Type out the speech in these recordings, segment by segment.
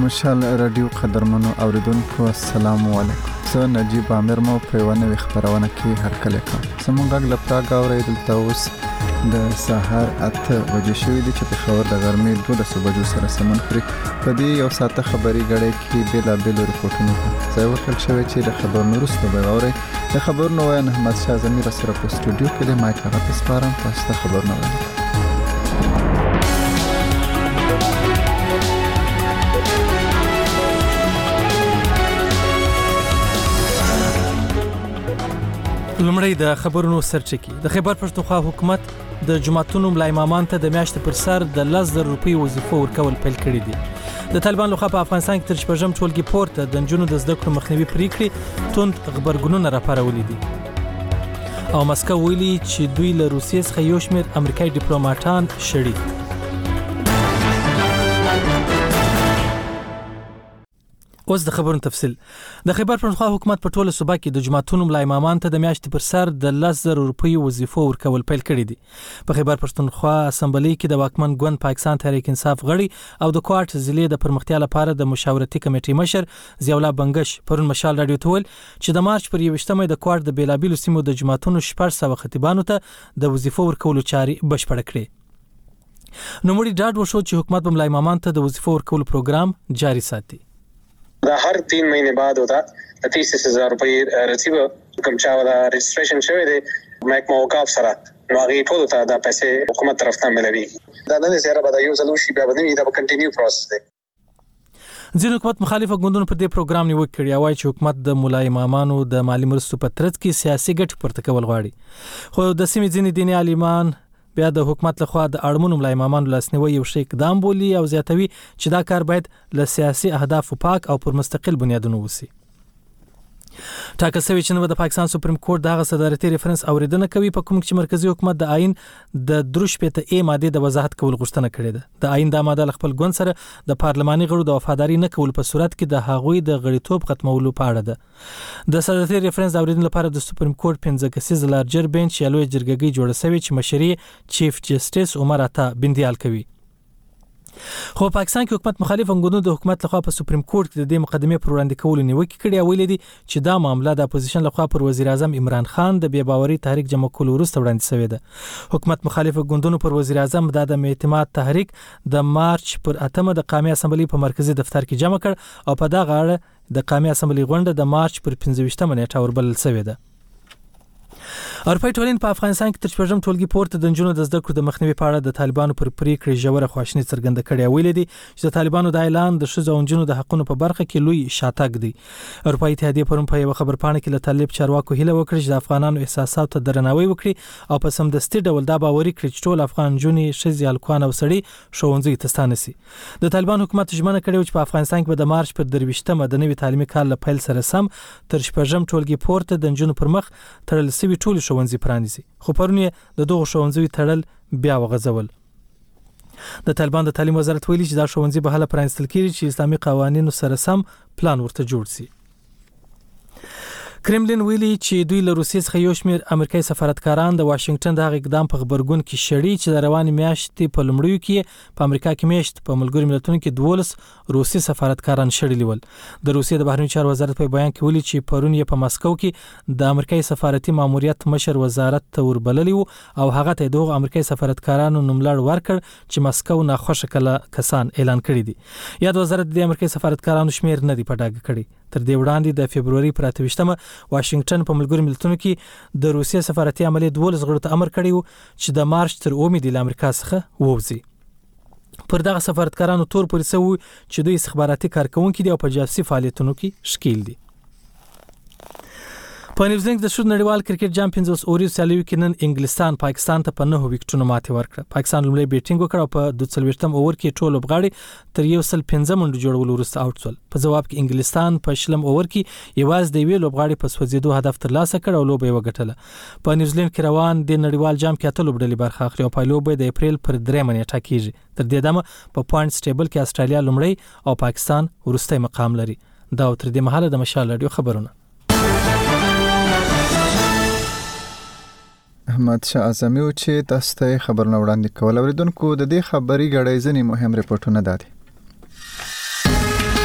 مشال رادیو قدرمنو اوریدونکو السلام علیکم. زه نجیب عامر مو په یوه نوې خپرونه کې هرکلی کوم. زموږ غږ له پراګ اورئ. دلته اوس د سهار 8 بجې شوي دي چې پېښور د غرمې 12 بجو سره سمون خوري. په دې یو ساعته خبري غړۍ کې بېلابېلو ریپورټونو ته ځای ورکړل شوی چې د خبرونو وروسته به واورئ. د خبرونو ویاند احمدشاه ضمیر سره په سټوډیو کې د مایک هغه ته سپارم. تاسو ته خبرونه وایي. لومړی د خبرونو سرچکی. د خیبر پښتونخوا حکومت د جماعتونو ملا امامان ته د میاشتې پر سر د 10,000 روپۍ وظیفه ورکول پیل کړي دي. د طالبان لخوا په افغانستان کې تر شپږم ټولګي پورته د نجونو د زده کړو مخنیوي پریکړې توند غبرګونونه راپارولي دي. او مسکو ویلي چې دوی له روسیې څخه یو شمېر امریکایي ډیپلوماټان شړي. اوس د خبرونو تفصیل. د خیبر پښتونخوا حکومت په ټوله صوبه کې د جماعتونو ملا امامان ته د میاشتې پر سر د 10,000 روپۍ وظیفه ورکول پیل کړي دي. په خیبر پښتونخوا اسمبلی کې د واکمن ګوند پاکستان تحریک انصاف غړي او د کوټ ضلع د پرمختیا لپاره د مشاورتي کمیټې مشر ضیاء الله بنگش پرون مشال رادیو ته ویل چې د مارچ پر 21مه د کوټ د بیلابیلو سیمو د جماعتونو 600 خطیبانو ته د وظیفه ورکولو چارې بشپړ کړي. نوموړي ډاډ وشو چې حکومت به ملا امامان ته د وظیفه ورکولو پروګرام جاری ساتي. دا هر 3 مਹੀਨੇ بعد ہوتا 30,000 روپۍ رسیدو کوم چا دا رجسټریشن شوی دی محکمه اوقاف سره نو هغه ټول ته دا پیسې حکومت طرف ته ملوي. دا نه زیاده به یو ځل شي بیا به دا کنټینیو پروسس دی. ځینې حکومت مخالف ګوندونو پر دې پروګرام نیوکه کړې او وايي چې حکومت د ملا امامانو د مالی مرستو په ترڅ کې سیاسي ګټې پورته کول غواړي. خو د سیمې ځینې دیني عالمان بیا د حکومت لخوا د اړمنو ملا امامانو لاسنیوي یو شی اقدام بولي او زیاتوي چې دا کار باید له سیاسي اهدافو پاک او پر مستقل بنیادونو وسی. ټاکل شوی چې نو د پاکستان سپریم کورټ دغه صدارتي ریفرنس اوریدنه کوي په کوم چې مرکزی حکومت د آئین د 3 ماده د وضاحت کول غوښتنه کړې ده. د آئین د ماده خپل ګوند سره د پارلماني غړو د وفاداری نه کول په صورت کې د هغوی د غړیتوب ختمولو په اړه ده. د صدارتي ریفرنس اوریدنه لپاره د سپریم کورټ 15 کسیز لارجر بنچ یا لوی جرګه جوړه شوی چې مشري چیف جسټس عمر عطا بندیال کوي. خو پاکستان کې حکومت مخالف ګوندونو د حکومت لخوا په سپریم کورټ کې د دې مقدمې پر وړاندې کولو نیوکه کړې او ویلي دي چې دا معاملہ د اپوزیشن لخوا پر وزیر اعظم عمران خان د بې باوري تحریک جمع کولو وروسته وړاندې شوې ده. حکومت مخالف ګوندونو پر وزیر اعظم د اعتماد تحریک د مارچ پر 8 د قومي اسمبلی په مرکزی دفتر کې جمع کړ او په دغه اړه د قومي اسمبلی غونډه د مارچ پر 15 نیټه وربلل شوې ده. اروپای ټولنې په افغانستان کې تر شپږم ټولګي پورته د نجونو د زده کړو د مخنیوي په اړه د طالبانو پر پریکړې ژوره خواشیني څرګنده کړې او ویلي دي چې د طالبانو د اعلان د ښځو او نجونو د حقونو په برخه کې لوی شاتګ دی. اروپای اتحادیه پرون په یو خبرپاڼه کې له طالب چارواکو هیله وکړه چې د افغانانو احساساتو ته درناوی وکړي او په سمدستي ډول دا باوري کړي چې ټول افغان نجونې ښځې هلکان او سړي ښوونځي ته ستانه شي. د طالبان حکومت ژمنه کړې چې په افغانستان کې به د مارچ پر 23مه د نوي تعلیمي کال له پیل سره سم تر شپږم ټولګي پورته د نجونو پر مخ تړل شوي ټول ښوونځي پرانیزي. خو پرون د دغه ښوونځي تړل بیا وغځول. د طالبان د تعلیم وزارت ویلي چې دا ښوونځي به هله پرانیستل کیږي چې اسلامي قوانینو سره سم پلان ورته جوړ شي. کرملین ویلي چې دوی له روسیې څخه یو شمېر امریکایي سفارتکاران د واشنگټن د اقدام په خبرګون کې شړي چې د روانې میاشتې په لومړیو کې په امریکا کې میاشت په ملګرو ملتونو کې 12 روسي سفارتکاران شړلي ول. د روسیې د بهرنیو چارو وزارت په بیان کې ویلي چې پرون یې په مسکو کې د امریکایي سفارتي ماموریت مشر وزارت ته وربللی او هغه ته دغه امریکایي سفارتکارانو نوملړ ورکړ چې مسکو ناخوښه کسان اعلان کړي دي. یاد وزارت د امریکایي سفارتکارانو شمیر نه دی په ډاګه کړی. تر دې وړاندې د فبرवरी پر 28مه واشنگټن په ملګرو ملتونو کې د روسیې سفارتي عملیې 12 غړو ته امر کړی و چې د مارچ تر 9 د امریکا څخه ووځي. پر دغه سفارتکارانو تور پولیسو چې دوی استخباراتي کارکونکي دي او په جاسوسي فعالیتونو کې شکیل دي. په نیوزیلند د شوټ نړیوال کرکټ جام 15 اوري سیالیو کې نن انګلستان پاکستان ته په 9 وکټونو ماتې ورکړه. پاکستان لومړی بیټینګ وکړ او په 42م اوور کې ټول لوبغاړي تر 115 منډو جوړولو وروسته آوټ شول. په جواب کې انګلستان په شلم اوور کې یوازې د وی لوبغاړي په سوځېدو هدف ترلاسه کړ او لوبه یې وګټله. په نیوزیلند کې روان د نړیوال جام کې اته لوبډلې برخه اخلي او په لوبه د اپریل پر 3 نیټه کېږي. تر دې دمه په پوینټس ټیبل کې استرالیا لومړی او پاکستان وروستی مقام لري. دا تر دې مهاله د مشال رادیو خبرونه. احمدشاه اعظمي و چې تاسو ته خبرونه وړاندې کول. اوریدونکو د دې خبري غړې ځنې مهم ریپورتونه دادي.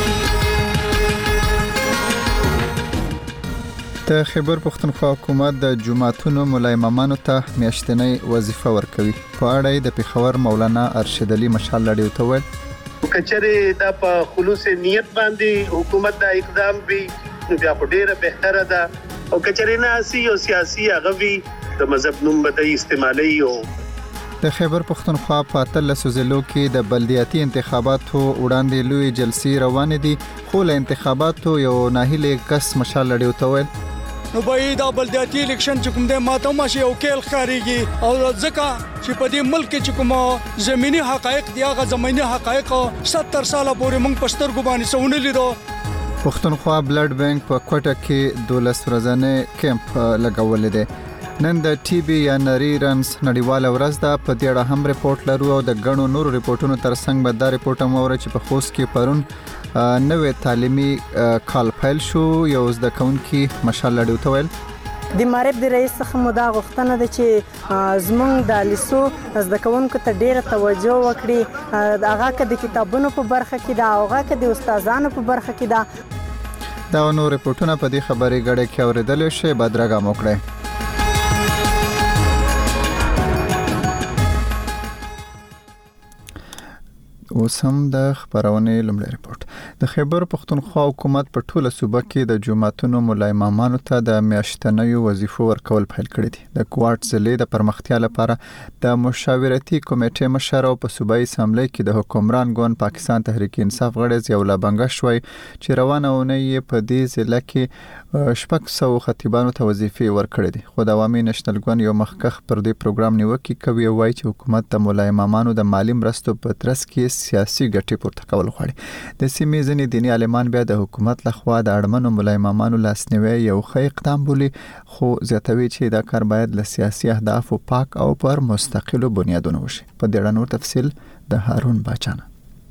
د خیبر پښتونخوا حکومت د جماعتونو مولای امامانو ته میاشتنی وظیفه ورکوي. په اړه د پیښور مولانا ارشد علي مشال لړیو ته ویل کچره د په خلوص نیت باندې حکومت دا اقدام وی نو بیا په ډیره بهتره ده او کچره نه سیاسي هغه د مذهب نوم به استعمالي او د خیبر پښتونخوا په 13 ضلعو کې د بلدیاتي انتخاباتو وړاندې لوی جلسې روانې دي، خو له انتخاباتو یو ناهیلې کس مشال لړیو ته ویل نو به دا بلدیاتي الیکشن چې کوم د ماته ماشي او کېل خاريږي او ځکه چې په دې ملک کې چې کوم زميني حقایق دی هغه زميني حقایق 70 ساله پورې موږ پښتر ګبانی سونه لیدو. پښتونخوا بلډ بانک په کوټه کې 12 ورځې کیمپ لګولې ده. نن د ټي بي یا نری رنز نړیواله ورځ ده. په دې اړه هم ریپورت لرو او د غنو نور ریپورتونو ترڅنګ به دا ریپورت هم اوري چې په خوست کې پرون نوې تعلیمي کال پیل شو. یو زده کوونکی مشال لړیو ته ویل د مارب د رئیس څخه مو دا غوښتنه ده چې زمونږ د لیسو زده کوونکو ته ډیره توجه وکړي، هغه که د کتابونو په برخه کې ده او هغه که د استادانو په برخه کې ده. دا نو ریپورتونه په دې خبرې غړې کې اوریدل شي. بدرګه موکړه اوس هم د خبرونې لومړی ریپورت. د خیبر پښتونخوا حکومت په ټوله صوبه کې د جماعتونو مولای امامانو ته د میاشتنیو وظیفو ورکول پیل کړی دي. د کوارټ ضلع د پرمختیا لپاره د مشاورتي کمیټې مشر او په صوبایي اسمبلی کې د حکمران ګوند پاکستان تحریک انصاف غړي ضیاءالله بنګا شوی چې روانه اونۍ په دې ضلع کې 600 خطیبانو ته وظیفې ورکړې دي. خو د عوامي نېشنل ګوند یو مخکخ پر دې پروګرام نیوکه کوي او وايي چې حکومت د مولای امامانو د مالی مرستو په ترڅ کې سیاسي ګټې پورته کول غواړي. د سیمې ځینې دیني عالمان بیا د حکومت لخوا د اړمنو مولای امامانو لاسنیوي یو ښه اقدام بولي، خو زیاتوي چې دا کار باید له سیاسي اهدافو پاک او پر مستقلو بنیادونو وشي. په دې اړه نور تفصیل د هارون باچانه.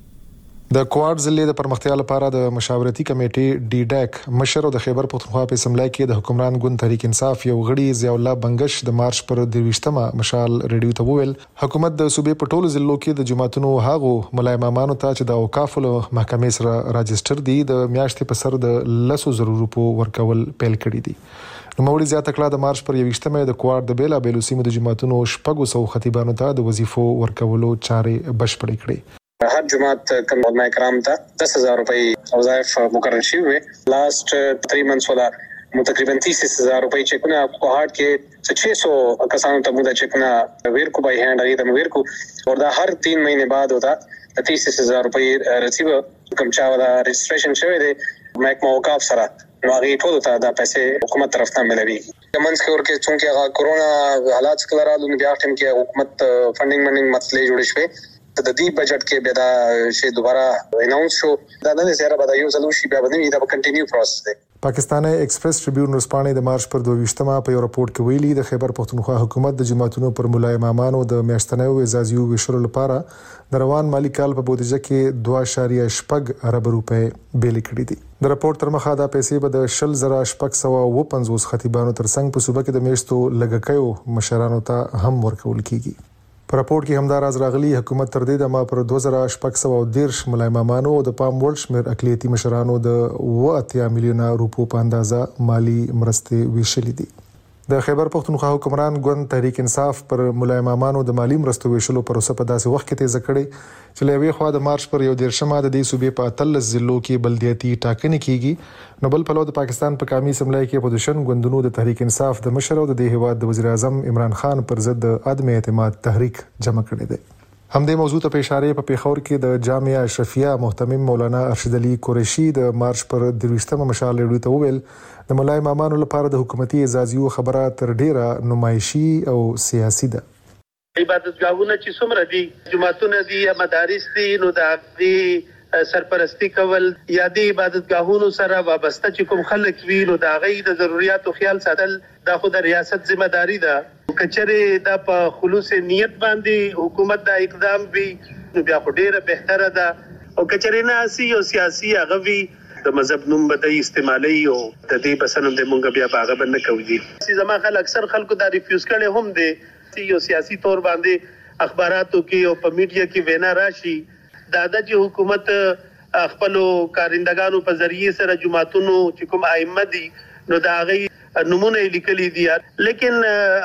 د کوارټ ضلع د پرمختیا لپاره د مشاورتي کمیټې ډي ډاک مشر او د خیبر پښتونخوا په اسمبلی کې د حکمران ګوند تحریک انصاف یو غړي ضیاءالله بنګش د مارچ پر 23مه مشال ریډیو ته وویل حکومت د صوبې په ټولو ضلعو کې د جماعتونو هاغو مولای امامانو ته چې د اوقاف له محکمې سره راجستر دي د میاشتې په سر د 100,000 روپو ورکول پیل کړی دي. نوموړي زیاته کړه د مارچ پر 21مه د کوارټ د بیلا بیلو سیمو د جماعتونو 600 خطیبانو ته د وظیفو ورکولو چارې بشپړې کړې. هر جماعت کم علماء کرام ته 10,000 روپۍ وظایف مقرر شوی. لاست 3 months ولا تقریبا 30,000 روپۍ چکونه کوهاټ کې 600 کسانو ته مودا چکونه ویر کو بای هند اگه دم ویر کو اور دا हर 3 مہینے بعد ہوتا 30,000 روپۍ رسیو کم چا ولا رجسٹریشن شوی دی محکمه اوقاف سره نو هغه ټول ته دا پیسې حکومت طرف ته ملوي. کمنس کې ورکه چونکه هغه کورونا حالات څخه راځي بیا ټیم کې حکومت فندینګ مسلې جوړې شوې د دې بجټ کې به دا شی دوباره اناونس شو. دا نه زیاته به یو ځلو شي بیا باندې دا کنټینیو پروسس دی. پاکستاني ایکسپریس ټریبیون ورسپانې د مارچ پر 22مه په یو راپورټ کې ویلي د خیبر پښتونخوا حکومت د جماعتونو پر مولای امامانو د میاشتنیو اعزازیو ویشلو لپاره د روان مالی کال په بودیجه کې 2.8 ارب روپے بیل کړي دي. د راپورټ تر مخه دا پیسې به د 10,650 خطیبانو ترڅنګ په صوبه کې د میشتو لګکیو مشرانو ته هم ورکول کیږي. په راپورټ کې همدار از راغلي حکومت تر دې د ما پر 2,610 مولای امامانو او د پام وړ شمیر اقلیتي مشرانو د 80 میلیونه روپو په اندازه مالی مرستې ویشلې دي. د خیبر پښتونخوا حکمران ګوند تحریک انصاف پر مولای امامانو د مالی مرستو ویشلو پروسه په داسې وخت کې تیز کړي چې لوي خو د مارچ پر 11مه د دې صوبې په 13 ضلعو کې بلدیاتي ټاکنې کیږي. نو بل په لور د پاکستان په قومي اسمبلی کې اپوزیشن ګوندونو د تحریک انصاف د مشر او د هیواد د وزیر اعظم عمران خان پر ضد عدم اعتماد تحریک جمع کړی دی. همدې موضوع ته په اشاره په پیښور کې د جامعه اشرفیه محتمم مولانا ارشد علي قریشي د مارچ پر 23مه مشال لري ته وویل د مولای امامانو لپاره د حکومتي اعزازیو خبره تر ډیره نمایشي او سیاسي ده. عبادتګاهونه چې څومره دي جماعتونه دي یا مدارس دي نو دا سرپرستی کول یا د عبادتګاهونو سره وابسته چې کوم خلک وي نو دا غي د ضرورتو خیال ساتل دا خو د ریاست ذمہ داری ده. کچره دا په خلوص نیت باندې حکومت دا اقدام وی نو بیا خو ډیره بهتره ده او کچره نه سیاسي هغه وی د مذهب نوم به استعمالي او د دې بسنم د مونږ بیا باغه بند کوي. زما خلک اکثر خلکو دا ریفیوز کړي هم دي یو سیاسي تور باندې اخباراتو کې او په میډیا کې وینا راشي دا د حکومت خپل کارندگانو په ذریعہ سره جماعتونو چې کوم ائمه دي نو دا غي نمونه لیکلي دي لیکن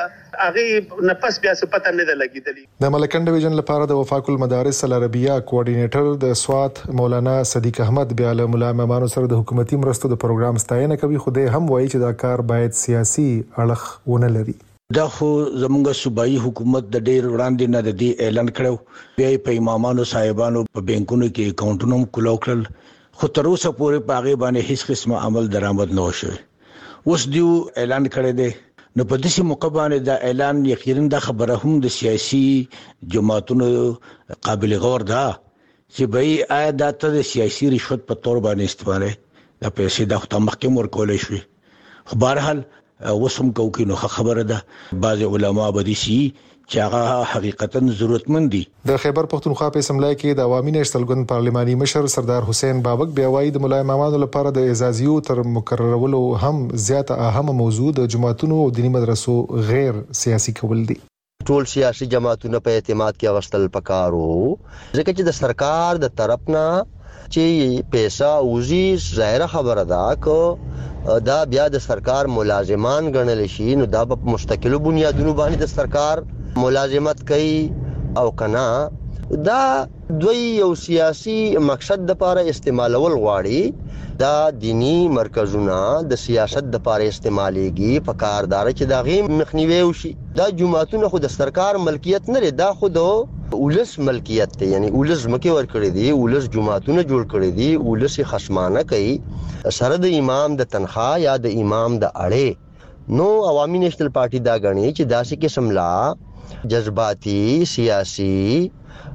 هغه نفس بیا څه پته نه لګیدلی. د ملکن ډیویژن لپاره د وفاق المدارس العربیه کوارډینیټر د سوات مولانا صدیق احمد بیا له مولا امامانو سره د حکومتي مرستو د پروګرام ستاینه کوي، خو د هم وایي چې دا کار باید سیاسي اړخ ونه لري. دا خو زموږ صوبایي حکومت د ډېر وړاندې نه د دې اعلان کړو، بیا په امامانو صاحبانو په بانکونو کې اکاونټونه کلو کړل، خو تر اوسه پورې په هغه باندې هیڅ قسمه عمل درآمد نه وشوي. اوس دیو اعلان کړی دی، نو په دې موقع باندې دا اعلان یقینا د خبره هم د سیاسي جماعتونو قابل غور ده چې به آیا دا ته د سیاسي رشوت په تور باندې استعمال دا پیسې د خپل محکمې ورکول شي. خو بهرحال وسم کوي نو خبره ده بعض علما بدی سي چې هغه حقیقتا ضرورتمند دي. د خیبر پختونخوا په اسمبلی کې د عوامي نشتلګون پارلماني مشر سردار حسین بابک بیا وایي د مولا امامانو لپاره د اعزازیو تر مقررولو هم زیاته اهمه موضوع د جماعتونو او دینی مدرسو غیر سیاسي کول دي. ټول سیاسي جماعتونه په اعتماد کې واستل پکارو، ځکه چې د سرکار د طرف نه چې پیسې اوزي ظاهر خبره ده کو دا بیا د سرکار ملازمان ګڼل شي، نو دا په مستقلو بنیادونو باندې د سرکار ملازمت کوي او کنا دا دوی یو سیاسي مقصد د لپاره استعمالول غواړي. دا دینی مرکزونه د سیاست د لپاره استعمالېږي، په کاردار چې دا غي مخنیوي وشي. دا جماعتونه خو د سرکار ملکیت نه لري، دا خو د ولس ملکیت دی، یعنی ولس مکه ور کړی دی، ولس جماعتونه جوړ کړی دي، ولس خصمانه کوي سره د امام د تنخواه یا د امام د اړې. نو عوامي نېشنل پارټي دا غني چې داسې قسم لا جذباتي سیاسي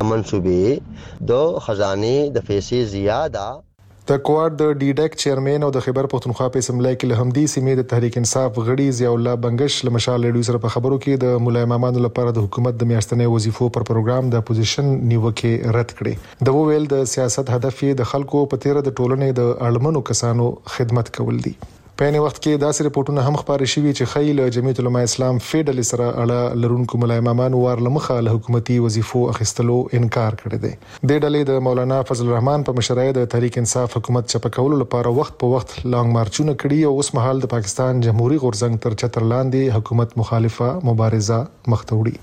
منصوبې د خزانه د پیسې زیاده. د کوارډ د ډیډک چیرمن او د خیبر پختونخوا په اسمبلی کې له همدې سیمې د تحریک انصاف غړي ضیاء الله بنگش له مشال ریډیو سره په خبرو کې د مولا امامانو لپاره د حکومت د میاشتنې وظیفو پر پروګرام د اپوزیشن نیوکه رد کړې. د وویل د سیاست هدف یې د خلکو په تیر د ټولنې د اړمنو کسانو خدمت کول دي. په یوه وخت کې داسې رپورټونه هم خبرې شوي چې خیل جمعیت العلماء اسلام فیډل سره اړه لرونکو مولا امامانو ورلمخه له حکومتي وظیفو اخیستلو انکار کړی دی. د ډلې د مولانا فضل الرحمن په مشرۍ د تحریک انصاف حکومت چپکولو لپاره وخت په وخت لانګ مارچونه کړي او اوس مهال د پاکستان جمهوریت غورځنګ تر چتر لاندې حکومت مخالفه مبارزه مخته وړي.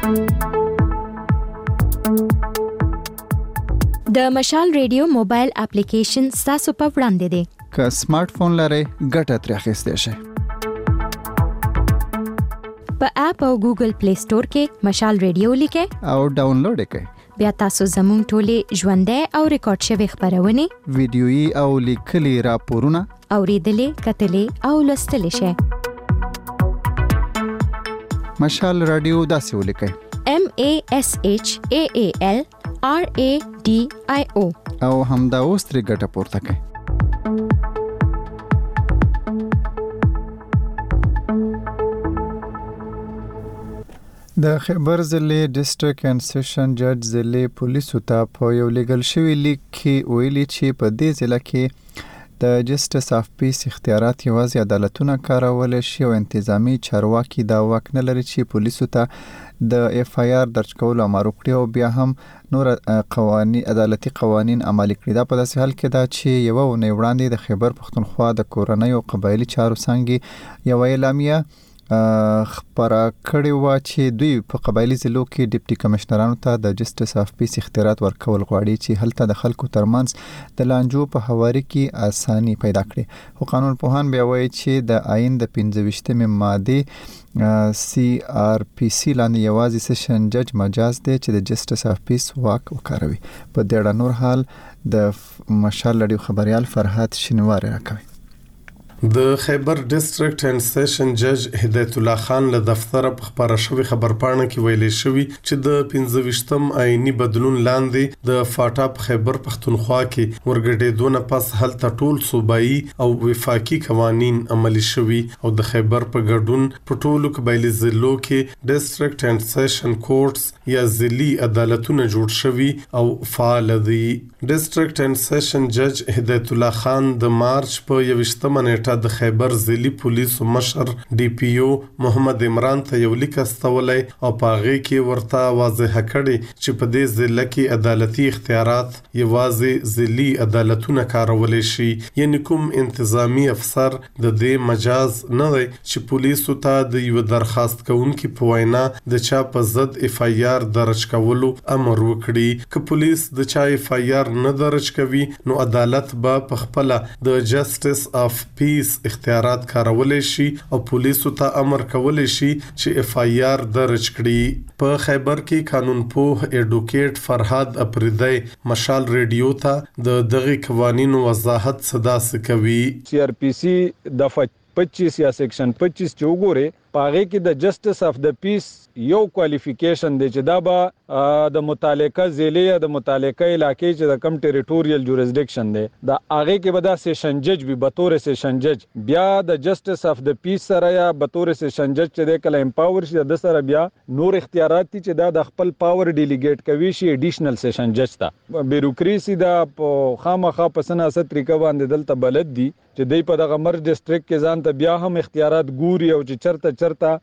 د مشال ریډیو موبایل اپلیکیشن تاسو په وړاندې دی. که سمارټ فون لرئ ګټه ترې اخیستی شئ. په اپ او ګوګل پلی سٹور کې مشال ریډیو لیکئ او ډاونلوډ کړئ. بیا تاسو زموږ ټولې ژوندۍ او ریکارډ شوي خبرونه، ویډیويي او لیکلي راپورونه اوریدلې، کتلې او لوستلې شئ. مشال رادیو داسې ولیکئ: MASHAALRADIO او همدا اوس ترې ګټه پورته کړئ. د خیبر ضلع ډیسټریکټ اینڈ سیشن جج ضلع پولیسو ته په یو لیګل شوی لیک کې ویلي چې په دې ضلع کې د جسټس اف پیس اختیارات یوازې عدالتونه کارول شي او انتظامی چارواکي دا واک نه لري چې پولیسو ته د اف آی آر درج کول امر وکړي او بیا هم نور قوانین عدالتي قوانین عملي کړي. دا په داسې حال کې دا چې یو نه وړاندې د خیبر پختونخوا د کورنۍ او قبایلی چارو څنګه یو اعلامیه خبره کړې و چې دوی په قبایلی ضلعو کې ډیپټي کمشنرانو ته د جسټس اف پیس اختیارات ورکول غواړي چې هلته د خلکو ترمنځ د لانجو په هواري کې اساني پیدا کړي. خو قانون پوهان بیا وایي چې د آئین د 25مې ماده CRPC لاندې یوازې سیشن جج مجاز دی چې د جسټس اف پیس واک وکاروي. په دې اړه نور حال د مشال رادیو خبريال فرحات شینواری راکوي. د خیبر ډیسټریکټ اینڈ سیشن جج هدایت الله خان له دفتر په خبره شوی خبرپاڼه کې ویلي شوی چې د 25م آئینی بدلون لاندې د فاټا په خیبر پختونخوا کې ورګډېدونه پس هلته ټول صوبایي او وفاقي قوانین عملي شوی او د خیبر په ګډون په ټولو قبایلی ضلعو کې ډیسټریکټ اینڈ سیشن کورټس یا ضلعي عدالتونه جوړ شوی او فعال دي. ډیسټریکټ اینڈ سیشن جج هدایت الله خان د مارچ په 21مه نیټه د خیبر ضلعي پولیسو مشر ډي پی او محمد عمران ته یو لیک استولای او پاغه کې ورته واضح کړي چې په دې ضلع کې عدالتي اختیارات یوازې ضلعي عدالتونه کارولای شي، یعنی کوم انتظامی افسر د دې مجاز نه دی چې پولیسو ته د یو درخواست کوونکي په وینا د چا په ضد اف آی آر درج کولو امر وکړي. که پولیس د چا اف آی آر نه درج کوي نو عدالت به په خپل د جسټس اف پیس اختیارات کارولای شي او پولیسو ته امر کولای شي چې اف آی آر درج کړي. په خیبر کې قانون پوه ایډوکیټ فرهاد اپریدی مشال ریډیو ته د دغه قوانینو وضاحت صدا کوي. سی آر پی سی دفعه 25 یا سیکشن 25 چې وګوره پاغه کې د جسټس اف د پیس یو کوالیفیکیشن دی چې دا به د متعلقه ضلع یا د متعلقه علاقې چې د کم ټریټوریل جوریسډکشن دی دا هغه کې به دا سیشن جج به بطور سیشن جج بیا د جسټس اف د پیس سره یا بطور سیشن جج چې د کله امپاور شي د سره بیا نور اختیارات چې دا د خپل پاور ډیلیګیټ کوي شي ایډیشنل سیشن جج ته بیوروکراسي دا خامخا په سناسه طریقه باندې دلته بلد دي چې دای په دغه مر ډیسټریکټ کې ځان ته بیا هم اختیارات ګوري او چې چرته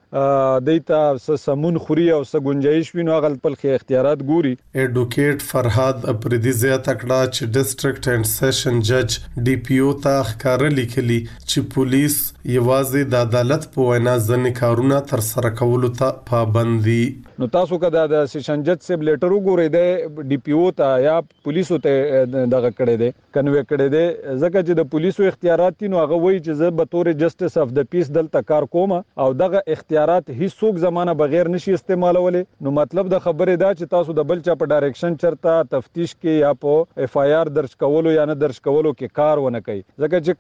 دیتا سمون خوري او سګونجایش وینو غل په اختیارات ګوري. ایډوکیټ فرهاد اپریدی زیاته کړه چې ډیسټریکټ اینڈ سیشن جج ډي پی او ته ښکار لیکلي چې پولیس یوازې د عدالت په وینا ځنې کارونه تر سره کولو ته پابند دي. نو تاسو کدا د سیشن جج سیب لیټر وګورئ د ډي پی او ته یا پولیسو ته دغه کړی دی کنوي کړی دی ځکه چې د پولیسو اختیارات نو هغه وایي چې زه به تور جسټس اف د پیس دلته کار کوم او دغه اختیارات هیڅوک زمانه بغیر نشي استعمالولای. نو مطلب د خبره دا چې تاسو د بل چا په ډایرکشن چرته تفتیش کې یا په اف آی آر درج کولو یا نه درج کولو کې کار ونه کوي ځکه چې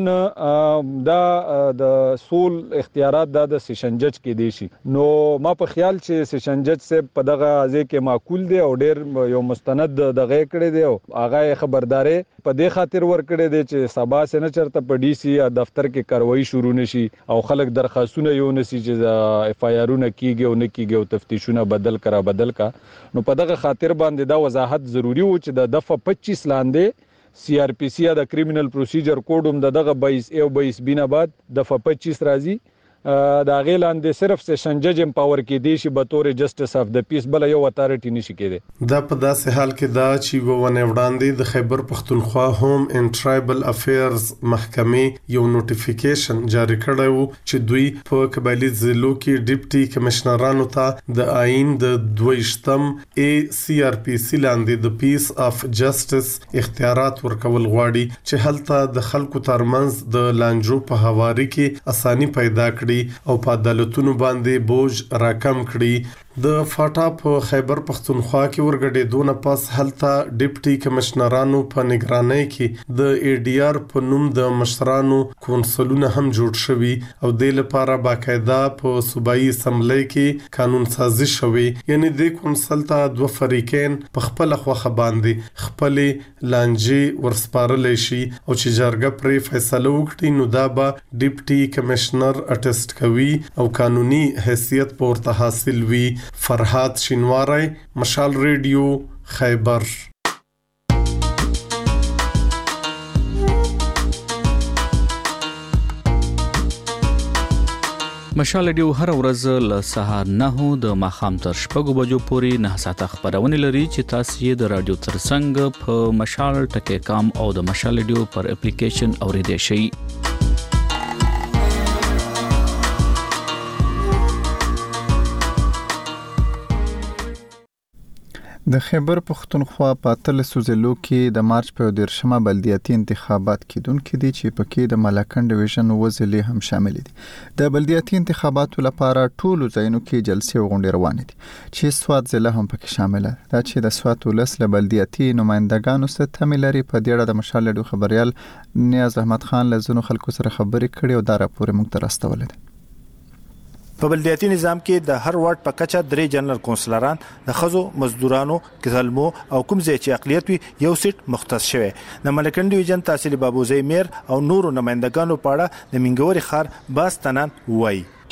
قانونا دا د سول اختیارات د سیشن جج کې دي شي. نو ما په خیال چې سیشن جج سے په دغه ځای کې معقول دی او ډیر یو مستند دغه کړی دی او هغه خبرداري په دې خاطر ور کړی دی چې سبا سره چرته په ډي سي یا دفتر کې کاروایی شروع نشي او خلک درخواستونه یو نشي چې اف آی آرونه کیږي او نه کیږي او تفتیشونه بدل کا. نو په دغه خاطر باندې دا وضاحت ضروری و چې د دفعه 25 لاندې سی آر پی سی یا د کریمینل پروسیجر کوډ هم دغه 22 او 22 بنا بعد دفعه 25 راځي دا غیلان د صرف سیشن جج امپاور کې دي شي به تور جسټس اف د پیس بل یو اتارټی نشي کېده. دا په داسې حال کې دا چې ونه وړاندې د خیبر پختونخوا هوم اینڈ ټرایبل افیرز محکمې یو نوټیفیکیشن جاری کړی وو چې دوی په قبایلی ضلعو کې ډیپټي کمشنرانو ته د آئین د 22م ای سی آر پی سی لاندې د پیس اف جسټس اختیارات ورکول غواړي چې هلته د خلکو ترمنځ د لانجو په هواري کې اساني پیدا کړي او په عدالتونو باندې بوج راکم کړي. د فاټا په خیبر پختونخوا کې ورګډېدونه پس هلته ډیپټي کمشنرانو په نگرانۍ کې د ای ډی آر په نوم د مشرانو کونسلونه هم جوړ شوي او د لپاره باقاعده په صوبایي اسمبلی کې قانون سازي شوی، یعنی د کونسل ته دوه فریقین په خپل خوخه باندې خپل لانجې ورسپارلې شي او چې جرګه پرې فیصله وکړي نو دا به ډیپټي کمشنر اټیسټ کوي او قانوني حیثیت پورته حاصل وي. فرهاد شینواری، مشال ریډیو، خیبر. مشال ریډیو هر ورځ له سهار 9 د ماښام تر 6 بجو پورې 9 ساعته خبرونه لري چې تاسو یې د رادیو ترڅنګ په مشال.com او د مشال ریډیو پر اپلیکیشن اوریدئ شئ. د خیبر پختونخوا په 13 ضلعو کې د مارچ په 13مه بلدیاتي انتخابات کېدونکې دي چې پکې د ملاکنډ ډیویژن و ضلع هم شامل دي. د بلدیاتي انتخاباتو لپاره ټولو ځایونو کې جلسې او غونډې روانې دي چې سوات ضلع هم پکې شامل ده. دا چې د سوات ولس له بلدیاتي نمائندګانو سره تمه لري په دې اړه د مشال ریډیو خبريال نیاز احمد خان له ځینو خلکو سره خبرې کړې او دا راپور موږ ته راستول دي. په بلدیاتي نظام کې د هر وارډ په کچه 3 جنرال کونسلران د خزو مزدورانو کزلمو او کوم ځای چې اقلیت وي یو سیټ مختص شوی. د ملکن ډیویژن تحصیل بابوزی میر او نورو نمائندګانو په اړه د منګوري خار باستنان وایي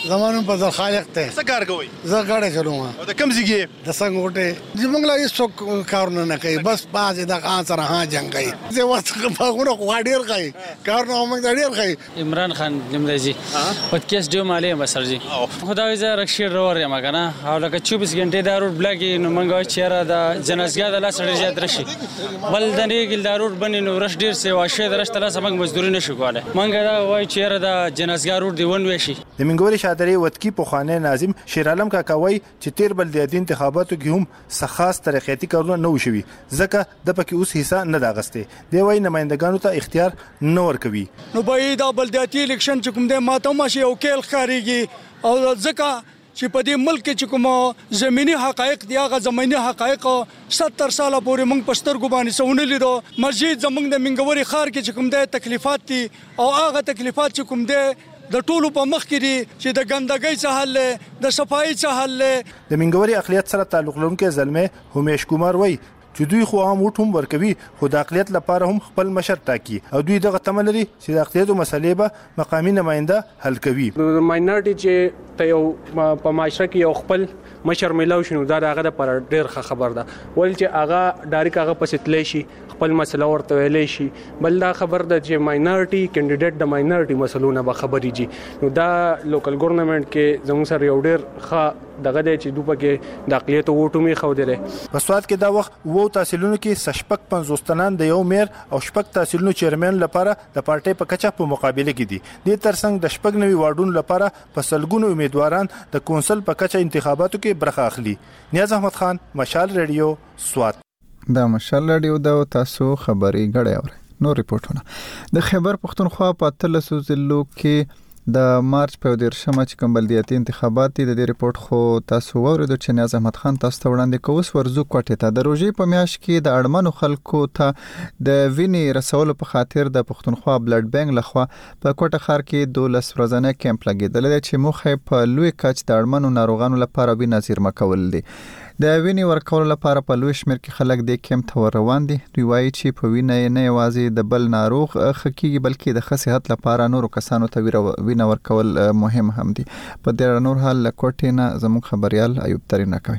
زمانو په خالق ته څه کار کوي؟ زه غاړه چلوم. او د کوم ځای د څنګه زمونږ لا هیڅ کارونه نه کوي، بس باز د خان سره ها جنگ کوي. زه واسه باغونه غواړي کوي کارونه موږ ډیر کوي. عمران خان نمدازي پودکاست ډیو مالي مسرجي خدای زه رکشیر روړ یم کنه او لکه 24 غنټه دا روډ بلاګي نو موږ چیرې د جنازګاه د لاس ډیر زیات رشي بل د نیګل دا روډ بنې نو رش ډیر سی واشه درشت لاس موږ مزدوري نشو کوله. موږ دا وای چیرې د جنازګاه روډ دی ون وشي. د منګوري شادري وتکی په خانه ناظم شیر عالم کاکاوي چې تیر بلدیاتي انتخاباتو کې هم سخاص ترقیاتي کارونه نه وشوي ځکه د پکې اوس حصہ نه داغسته دی وای نمائندګانو ته اختیار نه ورکوي. نو به دا بلدیاتي الیکشن چې کوم د ماته ماشي او کېل خاريږي او ځکه چې په دې ملک کې کوم زميني حقایق دی هغه زميني حقایق 70 ساله پورې موږ پښتر ګبانې سونه لیدو. مسجد زمونږ د منګوري خار کې چې کوم د تکلیفات دي او هغه تکلیفات چې کوم د ټولو په مخ کې دي چې د ګندګۍ څخه حل د صفایي څخه حل. د منګوري اقلیت سره تعلق لرونکي زلمه همیش کومار وای چې دوی خو عام وټ هم ورکوي خو د اقلیت لپاره هم خپل مشر ټاکي او دوی دغه تمه لري چې د اقلیتو مسلې به مقامي نماینده حل کوي. د ماینورټي چې ته یو په معاشره کې یو خپل مشر ملاو شنو دا هغه د پر ډیر خبر ده ول چې هغه ډایرک هغه پسیتلی شي خپل مسله ورته ویلې شي بل دا خبر ده چې ماینورټي کینډیډیټ د ماینورټي مسلونه به خبرېږي نو دا لوکل ګورنمنت کې زموږ سره یو ډیر ښه دغه دی چې دوی پکې د اقلیتو ووټو می خو درې په سواد کې دا وخت وو تحصیلونو کې سشپک 50 تنان د یو میر او شپک تحصیلونو چیرمن لپاره د پارټي په کچه په مقابله کې دي. د ترڅنګ د شپک نوي واردونو لپاره په سلګونو امیدواران د کونسل په کچه انتخاباتو کې برخه اخلي. نیاز احمد خان مشال ریډیو سواد. د مشال ریډیو د تاسو خبري غړې اوري. نو ریپورتونه د خیبر پختونخوا په 13 ضلعو کې د مارچ په 13 چې کوم بلدیاتي انتخابات دي د دې ریپورت خو تاسو ورته چې نیاز احمد خان تاسو ته وړاندې کوس ورزو کوټه ته د روزي په میاش کې د اړمنو خلکو ته د ویني رسولو په خاطر د پختونخوا بلډ بانک لخوا په کوټه خار کې 12 ورځې کیمپ لګیدل چې مخه په لوی کچ د اړمنو ناروغانو لپاره به نظیر مکول دي. د ویني ورکول لپاره په لوی شمیر کې خلک د کیمپ ته روان دي. دوی وایي چې په وینه نه یوازې د بل ناروغ خکېږي بلکې د صحت لپاره نورو کسانو ته وینه ورکول مهم هم دي. په دې نور حال کوټې نه زموږ خبريال ایوب ترینه کوي.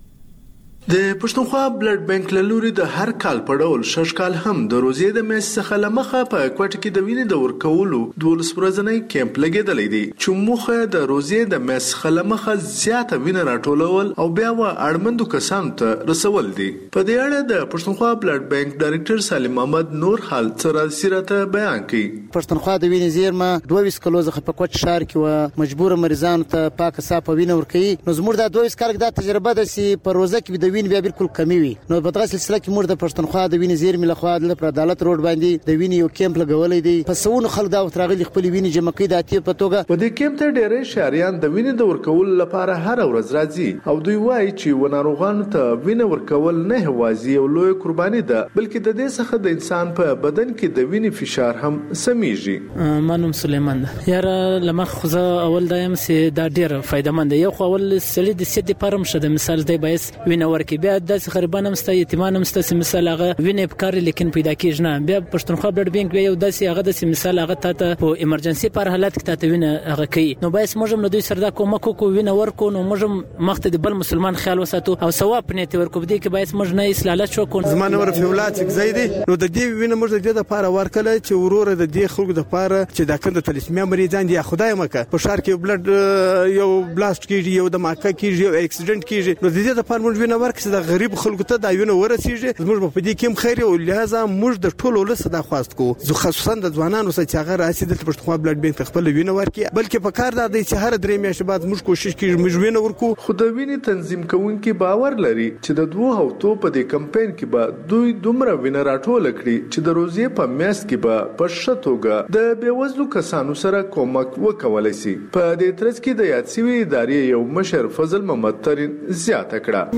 د پښتونخوا بلډ بانک له لوري د هر کال په ډول شش کال هم د روزي د میاشتې څخه لمخه په کوټه کې د وینې د ورکولو 12 ورځې کیمپ لګیدلې دي چې موخه د روزي د میاشتې څخه لمخه زیاته وینه راټولول او بیا و اړمندو کسانو ته رسول دي. په دې اړه د پښتونخوا بلډ بانک ډایرکټر سالم محمد نور حال سره سیرته بیان کړي. پښتونخوا د وینې زیرمه 22 کلو څخه په کوټ شهر کې و مجبور مریضانو ته پاک صاف وینه ورکړي. نو زموږ د 22 کال د تجربه د سی په روزه کې د وینې بیا بالکل کمی وي. نو په دغه سلسله کې موږ د پښتونخوا د وینې زیرمې لخوا د عدالت روډ باندې د وینې یو کیمپ لګولې دی. په سونو خلک دا وترغلي خپل وینې جمع کړي د اتیو په توګه. په دې کیمپ ته ډېرې شهريان د وینې د ورکول لپاره هر ورځ راځي او دوی وایي چې وناروغانو ته وینې ورکول نه هوازي او لوی قرباني ده بلکې د دې څخه د انسان په بدن کې د وینې فشار هم سميږي. منم سليمان یاره لمخ خو اول دایم سي دا ډېر فائدمن دی. یو خو اول سړي د سید پرم شته مثال دی بایس وینې ورکي بیا د خربانم ستا یتیمانم ستا مثال هغه وینې په کار لیکن پیدا کیږي نه. بیا پښتونخوا بلډ بانک بیا یو داسې هغه د مثال هغه ته په ایمرجنسي پر حالت کې ته وینې هغه کوي. نو بایس موږ هم دوی سره دا کومک کو وینې ورکو نو موږ مخته د بل مسلمان خیال وساتو او ثواب پنيته ورکو دي کې بایس موږ نه اصلاحات شو کو زمانه ور فولات زیدي نو د دې وینې موږ د دې لپاره ورکله چې ورور د دې خلکو لپاره چې دا کنده تلسمیا مریضان دي خدای مکه په شهر کې بلډ یو بلاست کیږي یو د ماکه کیږي یو اکسیډنټ کیږي نو د دې لپاره موږ وینې ورکړو د غریب خلکو ته دا وینې ورسیږي. زموږ په دې کې خیر او لہذا موږ د ټولو لسه دا خواست کو خصوصا د ځوانانو سره چې هغه راسي د پښتونخوا بلډ بانک خپل وینې ورکړي بلکې په کار دا دی چې هر درې میاشتې بعد موږ کوشش کوو موږ وینې ورکو. خو د وینې تنظیم کوونکي باور لري چې د 2 هفتو په دې کمپاین کې به دوی دومره وینې راټول کړي چې د روزي په میاشت کې به په شتوګه د بیوزلو کسانو سره کومک وکولای شي. په دې ترڅ کې د یاد سوي ادارې یو مشر فضل محمد ترين زیاته کړه. موږ له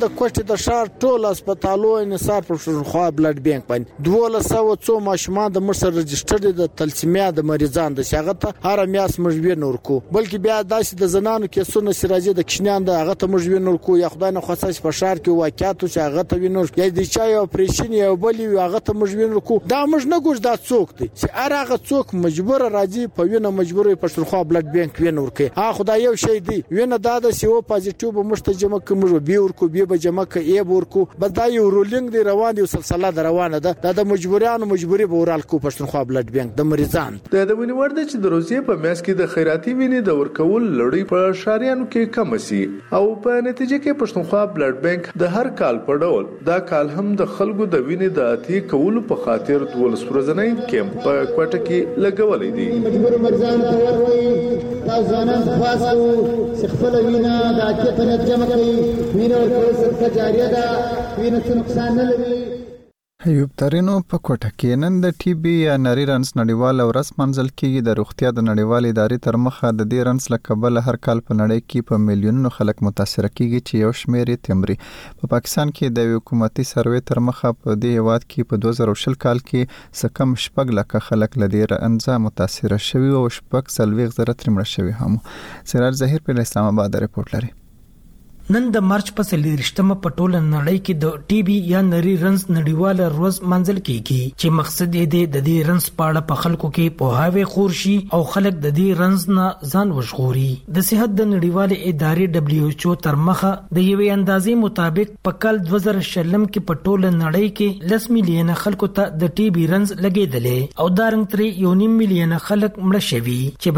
د کوټې د شار ټول هسپتالو انحصار پر پښتونخوا بلډ بانک باندې 1200 څو ماشومان د مرسر رجستر د تلسیمیا د مریضان د شاغت هر میاس مجبور نورکو بلکې بیا داسې د زنانو کې سونه سراجي د کشنیان د هغه ته مجبور نورکو یا خدای نه خاصه په شار کې واقعیت او هغه ته وینور یا د چای اپریشن یا بلی هغه ته مجبور نورکو دا موږ نه ګوښ دا څوک دي چې هغه څوک مجبور راځي په وینه مجبور پښتونخوا بلډ بانک وینور کې خدای یو شی دی وینه دا د سیو پازیټیو به مشتجمه کوم بي ورکو بي به جمع کې ای ورکو بس دا یو رولینګ دی روان دی سلسله د روانه ده د مجبورانو مجبوري به ورال کو پښتونخوا بلډ بانک د مریضان د ونیور د چې د روزي په میاس کې د خیراتي وینې د ورکول لړۍ په شاریانو کې کم سي او په نتیجه کې پښتونخوا بلډ بانک د هر کال په ډول دا کال هم د خلکو د وینې د اتی کولو په خاطر 12 ورځې کیمپ په کوټه کې لګولې دي مجبور مریضان ته وروي دا ځانان خاصو خپل وینا د اتی په نتیجه کې وینه ورکول څه جاریه ده وینه څه نقصان نه لري ایوب ترینو په کوټه کې نن د ټي بي یا نری رنس نړیواله ورځ منځل کېږي د روغتیا د نړیوال ادارې تر مخه د دې رنس له کبله هر کال په نړۍ کې په میلیونونو خلک متاثر کیږي چې یو شمېر یې تمري په پاکستان کې د حکومتي سروې تر مخه په دې هیواد کې په 2020 کال کې سکم شپږ لک خلک لدې رنځ متاثر شوي او شپږ سلويغ زره ترمړ شوي هم سراج ظاهر په اسلام آباد رپورت لري نن د مارچ په 13مه په ټوله نړۍ کې د ټي بي یا نری رنس نړیواله ورځ منځل کیږي چې مقصد یې د دې رنس په اړه په خلکو کې پوهاوی خور شي او خلک د دې رنس نه ځان وژغوري د صحت د نړیواله ادارې WHO تر مخه د یوې اندازې مطابق په کال 2020 کې په ټوله نړۍ کې 10 میلیون خلکو ته د ټي بي رنس لګیدلې او دارنګ ترې 1.5 میلیون خلک مړه شوي چې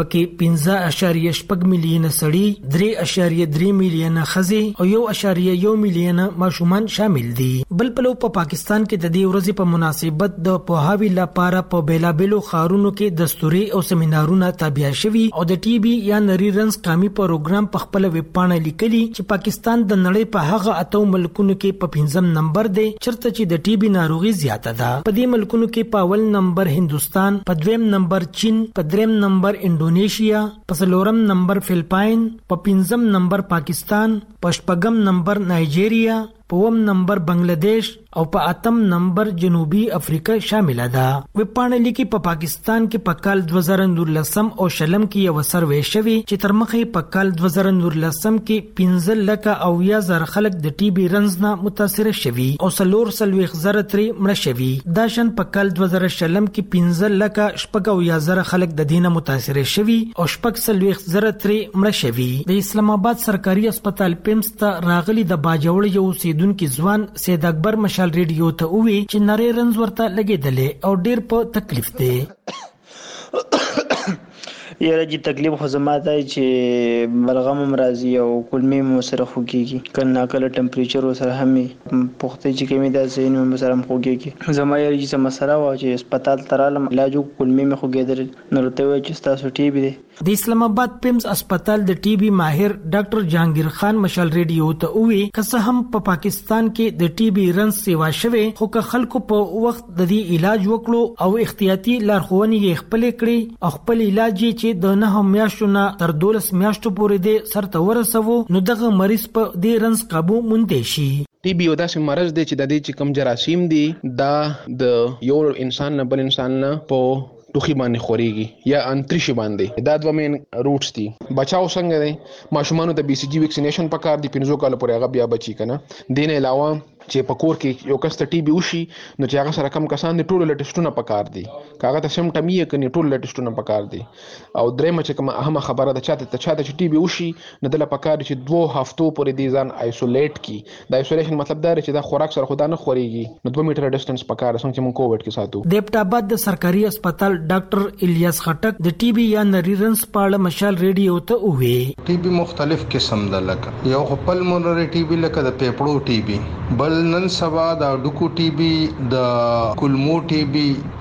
بکې 15.8 میلیون سړي 3.3 میلیون خزي او 1.1 میلیون ماشومان شامل دي بل په پاکستان کې د دې ورځې په مناسبت د پوهاوی لپاره په بیلابلو خارونو کې دستوري او سیمینارونه تابع شوي او د ټي بي یا نری رنس قومي پروګرام په خپل ویب پاڼه لیکلي چې پاکستان د نړۍ په هغه اتو ملکونو کې په 5م نمبر دی چرته چې د ټي بي ناروغي زیاته ده په دې ملکونو کې په اول نمبر هندستان په دویم نمبر چین په دریم نمبر انډونیشیا په څلورم نمبر فلپاین په 5م نمبر پاکستان په شپږم نمبر نایجیریا په 8م نمبر بنگلاديش او په 8م نمبر جنوبي افریقا شامل ده ویب پاڼه لیکي په پاکستان کې په کال 2019 او شلم کې یو سروې شوی چې تر مخه په کال 2019 کې 15 لک او 1000 خلک د ټي بي رنز نه متاثر شوي او 4 زره ترې مړه شوي دا شن په کال 2000 شلم کې 15 لک شپږ او 1000 خلک د دینه متاثر شوي او شپږ 4 زره ترې مړه شوي د اسلام آباد سرکاري هسپتال پیمز ته راغلي د باجوړ یو اوسیدونکو ځوان سید اکبر مشال ریډیو ته وی چې نری رنز ورته لګیدلې او ډیر په تکلیف دی یاره جی تکلیف خو زما ته چې بلغم مرضی او کلمې مو سره خوږیږي کله کله ټمپریچر سره هم پخته چې کمی دا زین مو سره خوږیږي زما یاره جی مسله وا چې هسپتال ترالم علاج کلمې مې خوږیدل نو ته وای چې تاسو ټي بي د اسلام آباد پیمز هسپتال د ټي بي ماهر ډاکټر جهانگیر خان مشال ریډیو ته وی که هم په پاکستان کې د ټي بي رنس سیوا شوه خو که خلکو په وخت د دې علاج وکړو او احتیاطي لارښوونې خپل کړي او خپل علاج چې د 9 میاشتو نه تر 12 میاشتو پورې د سرته ورسوي نو دغه مریض په دې رنس قابو مونږ شي ټي بي یو داسې مرض دی چې د دې چې کم جراثیم دي دا د یو انسان نه بل انسان نه په ټوخي باندې خوريږي یا انتریشي باندې دا دوه مین روټس دي بچاو څنګه دي ماشومان ته بي سي جي ویکسینیشن پکار دي 15 کال پورې هغه بیا بچي کنه دین علاوه چې په کور کې یو کس ته ټي بي وشي نو چې هغه سره کم کسان دي ټول لټسټونه پکار دي کاغه ته سیمټم یې کني ټول لټسټونه پکار دي او درېمه چې کوم اهمه خبره ده چاته چې ټي بي وشي نو دله پکار چې 2 هفتو پورې دي ځان آیسولیټ کی دا آیسولیشن مطلب دا چې دا خوراک سره خدا نه خوريږي نو 2 میټر ډیسټنس پکار څنګه چې مون کووډ کې ساتو د پټاباد د سرکاري هسپتال ډاکټر الیاس خټک د ټي بي یا نری رنس په اړه مشال ریډیو ته وی ټي بي مختلف قسم ده لکه یو خپل مونری ټي بي لکه د پیپړو ټي بي بل نن سبا د ډوکو ټي بي د کلمو ټي بي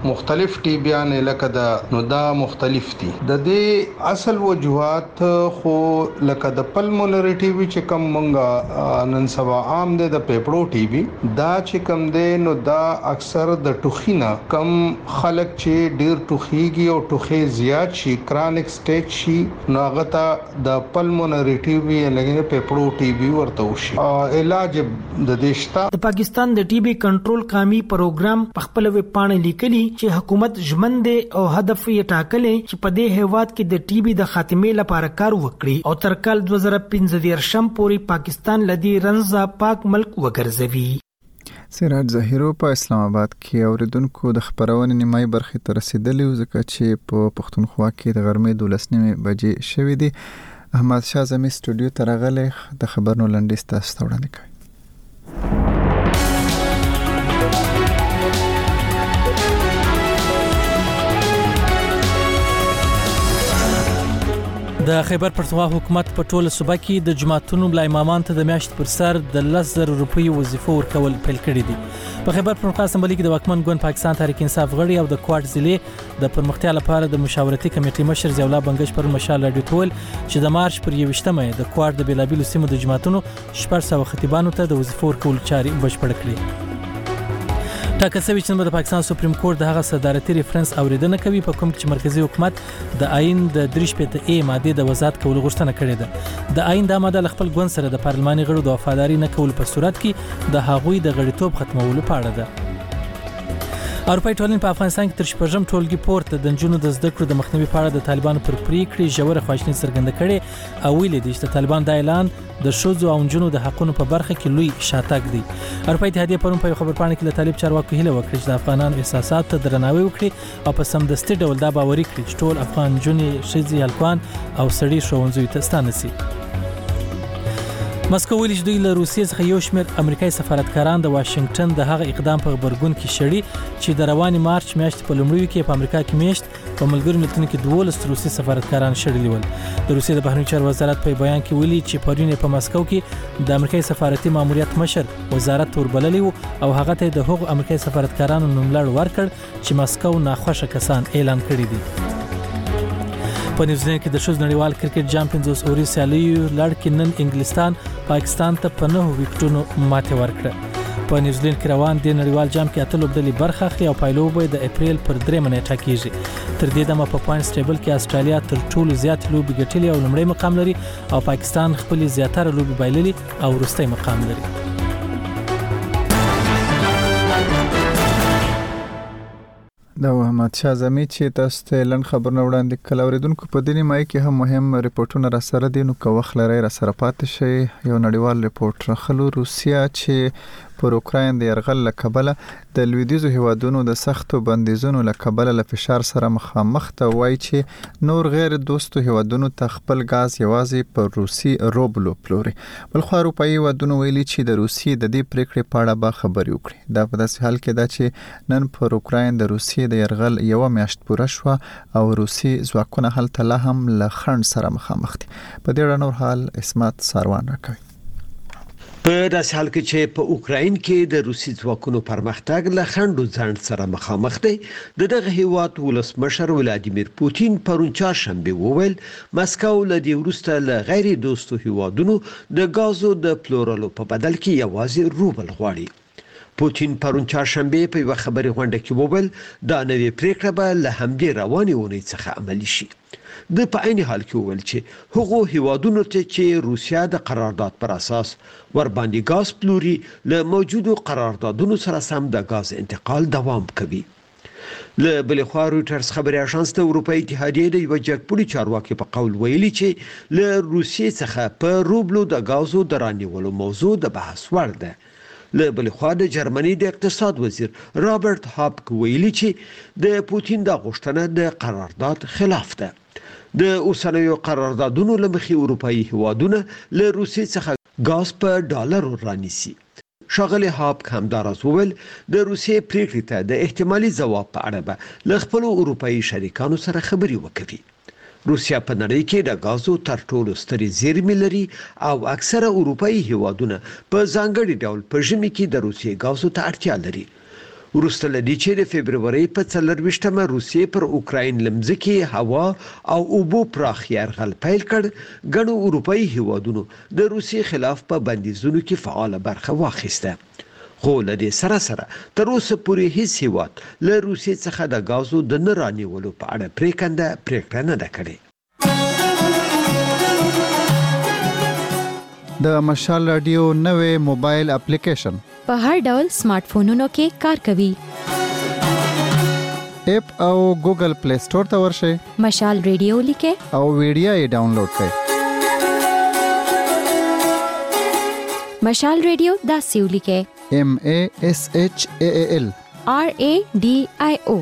مختلف ټیبیان لکه د نو دا مختلف دي. د دې اصل وجوهات خو لکه د پلمونری ټي بي چې کوم مونږه نن سبا عام دي د پیپړو ټي بي دا چې کوم دي نو دا اکثر د ټوخینا کم خلک چې ډیر ټوخیږي او ټوخي زیات شي کرونیک سټیج شي نو هغه ته د پلمونری ټي بي لګنه پیپړو ټي بي ورته وشي. علاج د دیشتا د پاکستان د ټي بي کنټرول قومي پروګرام په خپل ویب پاڼه لیکلي چې حکومت ژمنده او هدف یې ټاکلې چې په دې هیواد کې د ټي بي د خاتمه لپاره کار وکړي او تر کال 2015 پورې پاکستان لدی رنځ پاک ملک وګرځوي. سراج ظاهرو په اسلام آباد کې اوریدونکو د خبرونې نیمای برخه ته رسیدلی ځکه چې په پښتونخوا کې د غرمې 12 بجې شوې دي. احمد شاه زمي سټوډیو ته راغلی د خبرونو لنډیز تاسو ته وړاندې کوي. د خیبر پښتونخوا حکومت په ټوله صوبه کې د جماعتونو ملای امامان ته د میاشت پر سر د 10,000 روپۍ وظیفه ورکول پیل کړی دي. په خیبر پښتونخوا اسمبلی کې د واکمن ګوند پاکستان تحریک انصاف غړي او د کوټ ضلع د پرمختیا لپاره د مشاورتي کمیټې مشر ضیاء الله بنگش پر مشال راډیو کول چې د مارچ پر 21مه د کوټ د بیلابیلو سیمو د جماعتونو 400 خطیبانو ته د وظیفه ورکول چاري بشپړ کړې. ټاکل شوی چې د پاکستان سپریم کورټ د هغه صدارتي ریفرنس اوریدنه کوي په کوم چې مرکزی حکومت د آئین د 3.A ماده د وضاحت کول غوښتنه کړې ده. د آئین د ماده خپل ګوند سره د پارلماني غړو د وفاداری نه کول په صورت کې د هغوی د غړیتوب ختمولو په اړه ده. اروپای ټولنې په افغانستان کې تر شپږم ټولګي پورته د نجونو د زده کړو د مخنیوي په اړه د طالبانو پر پریکړې ژوره خواشیني څرګنده کړې او ویلي دي چې طالبان د اعلان د شوزو او نجونو د حقونو په برخه کې لوی شاتګ دي. اروپای اتحادیه پرون په خبرپاڼه کې له طالب چارواکو هیله وکړه چې د افغانانو احساسات ته درناوی وکړي او په سمدستي ډول دا باوري کړي چې ټول افغان نجونې ښځې هلکان او سړي ښوونځیو ته ستانه شي. مسکو ویلي چې دوی له روسیې څخه یو شمېر امریکایي سفارتکاران د واشنگټن د هغه اقدام په خبرګون کې شړي چې د رواني مارچ میاشتې په لومړیو کې په امریکا کې میشت په ملګرو ملتونو کې 12 روسي سفارتکاران شړلي ول. د روسیې د بهرنیو چارو وزارت په بیان کې ویلي چې پرون په مسکو کې د امریکایي سفارتي ماموریت مشر وزارت وربللی او هغه ته د هغو امریکایي سفارتکارانو نوملړ ورکړ چې مسکو ناخوښه کسان اعلان کړی دي. په نیوزیلند کې د شوز نړیوال کرکټ جام 50 اوري سیالیو لړ کې نن انګلستان پاکستان ته په 9 وکټونو ماته ورکړه. په نیوزیلند کې روان دي نړیوال جام کې اتلو بدلې برخه اخلي او پایلوبه د اپریل پر 3 نیټه کېږي. تر دې دمه په پوینټس ټیبل کې استرالیا تر ټولو زیات لوبي ګټلې او لومړی مقام لري او پاکستان خپل زیاتره لوبي بایللي او وروستي مقام لري. دا احمد شاه زمي چې تاسو ته لن خبرونه وړاندې کړل. اوریدونکو په دې نیمه کې هم مهم ریپورتونه را سره دي نو که وخت لري را سره پاتې شي. یو نړیوال ریپورت راخلو روسیا چې پر اوکراین د يرغل لکبله د لویدیزو هیوادونو د سختو بندیزونو لکبله له فشار سره مخامخ ته وایي چې نور غیر دوستو هیوادونو ته خپل غاز یوازې پر روسي روبلو پلوري. بلخو اروپایي هیوادونو ویلي چې د روسي د دې پریکړې په اړه به خبري وکړي. دا په داسې حال کې ده چې نن پر اوکراین د روسي د يرغل یو میاشت پوره شو او روسي ځواکونه هلته لا هم له خنډ سره مخامخ دي. په دې اړه نور حال اسمت ساروان راکوي. په داسې حال کې چې په اوکراین کې د روسي ځواکونو پرمختګ له خنډو ځان سره مخامخ دی، دغه هیواد ولسمشر ولادیمیر پوتین پرون چهارشنبه وویل مسکو له دې وروسته له غیر دوستو هیوادونو د غازو د پلورلو په بدل کې یوازې روبل غواړي. پوتین پرون چهارشنبه په یو خبري غونډه کې وویل دا نوې پریکړه به له همدې روانې اونۍ څخه عملي شي. د په عین حال کې وویل چې هغو هیوادونو ته چې روسیا د قرارداد پر اساس ور باندې غاز پلوري له موجودو قراردادونو سره سم د غاز انتقال دوام کوي. له بل خوا رويټرز خبري اژانس د اروپאי اتحادیې د یو جګپوړي چارواکي په قول ویلي چې له روسیې څخه په روبلو د غازو درانیولو موضوع د بحث وړ ده. له بل خوا د جرمني د اقتصاد وزیر رابرټ هاپک ویلي چې د پوتین د غوښتنه د قرارداد خلاف ده. د اوسنیو قراردادونو لمخې اروپאי هیوادونه له روسیې څخه غاز په ډالرو رانیسي. شاغلی هاپک همداراز وویل د روسیې پریکړې ته د احتمالي ځواب په اړه به له خپلو اروپאי شریکانو سره خبري وکړي. روسیا په نړۍ کې د غازو تر ټولو سترې زیرمې لري او اکثره اروپאי هیوادونه په ځانګړي ډول په ژمي کې د روسیې غازو ته اړتیا لري. وروسته لدی چې د فبرवरी په 24مه روسیې پر اوکراین لمځکي هوا او اوبو پراخ یرغل پیل کړ غنو اروپאי هیوادونو د روسیې خلاف په بندیزونو کې فعال برخه واخیسته خو لدی سره تر اوسه پورې هیڅ هیواد له روسیې څخه د غازو د نرانیولو په اړه پریکړه نه ده کړې د مشال رادیو نوې موبایل اپلیکیشن په هر ډول سمارټ فونونو کې کار کوي اپ او ګوګل پلی سٹور ته ورشئ مشال رادیو لیکه او ویډیو یې ډاونلوډ کړئ مشال رادیو داسې ولیکه MASHAAL RADIO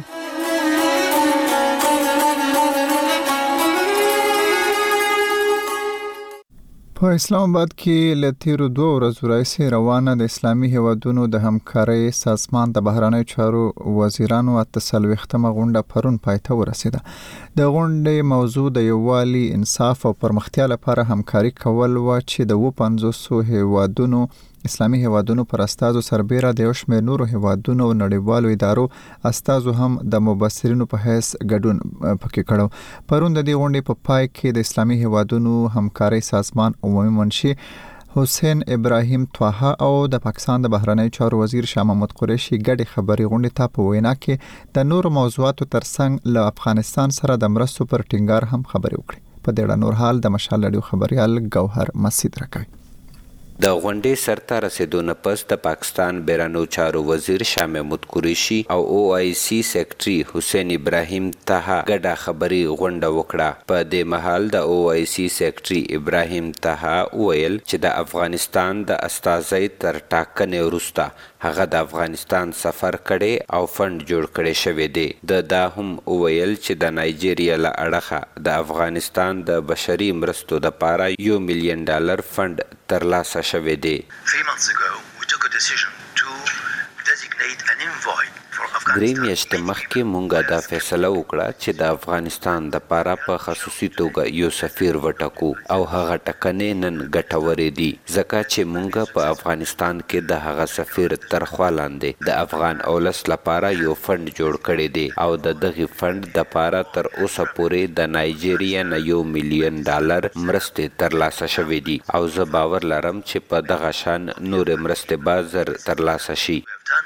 په اسلام آباد کې لتیرو 2 ورځې راځي روانه د اسلامي هیوادونو د همکارۍ سازمان د بهرانه چارو وزیرانو اتسلوختمه غونډه پرون پایته ورسیده د غونډې موضوع د یووالي انصاف او پرمختیا لپاره همکاري کول و چې د 500 هیوادونو اسلامي هیوادونو پر استازو سربېره د یو شمېر نورو هیوادونو او نړیوالو ادارو استازو هم د مبصرینو په حیث ګډون پکې کړو پرون د دې غونډې په پای کې د اسلامي هیوادونو همکارۍ سازمان عمومي منشي حسین ابراهیم طه او د پاکستان د بهرنی چارو وزیر شاه محمود قریشي ګډي خبري غونډې ته په وینا کې د نورو موضوعاتو ترڅنګ له افغانستان سره د مرستو پر ټینګار هم خبري وکړي په دې اړه نور حال د مشال رادیو خبريال ګوهر مسعود راکوي د غونډې سرته رسیدونه پس د پاکستان بیرانو چارو وزیر شاه محمود قریشي او OIC سیکریټري حسین ابراهیم طه ګډه خبري غونډه وکړه په دې مهال د OIC سیکریټري ابراهیم طه ویل چې د افغانستان د استازي تر ټاکنې وروسته هغه د افغانستان سفر کړي او فند جوړ کړي شوی دی دا هم ویل چې د نایجیریا له اړخه د افغانستان د بشري مرستو لپاره $1 ملیون فند ترلاسه شوی دی 3 months ago we took a decision to designate an envoy درې میاشتې مخکې مونږه دا فیصله وکړه چې د افغانستان د لپاره په خصوصي توګه یو سفیر وټاکو او هغه ټاکنې نن ګټورې دي ځکه چې مونږه په افغانستان کې د هغه سفیر تر خوا لاندې د افغان اولس لپاره یو فند جوړ کړی دی او د دغه فند د لپاره تر اوسه پورې د نایجیریا نه $1 ملیون مرستې ترلاسه شوې دي او زه باور لرم چې په دغه شان نور مرستې به زر ترلاسه شي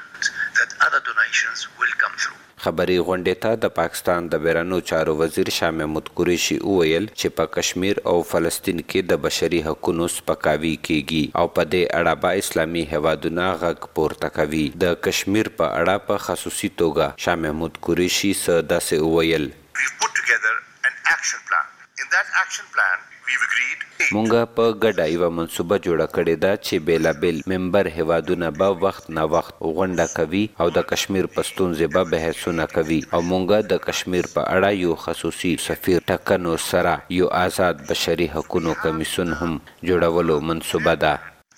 خبري غونډې ته د پاکستان د بیرانو چارو وزیر شاه محمود قریشي ویل چې په کشمیر او فلسطین کې د بشري حقوقو سپکاوي کیږي او په دې اړه به اسلامي هیوادونه غږ پورته کوي د کشمیر په اړه په خصوصي توګه شاه محمود قریشي داسې ویل مونږه په ګډه یو منصوبه جوړه کړې ده چې بیلابل ممبر هیوادونه به وخت نه وخت غونډه کوي او د کشمیر پښتونځ به بحثونه کوي او مونږه د کشمیر په اړه یو خصوصي سفیر ټاکنو سره یو آزاد بشري حقوقو کمیسیون هم جوړولو منصوبه ده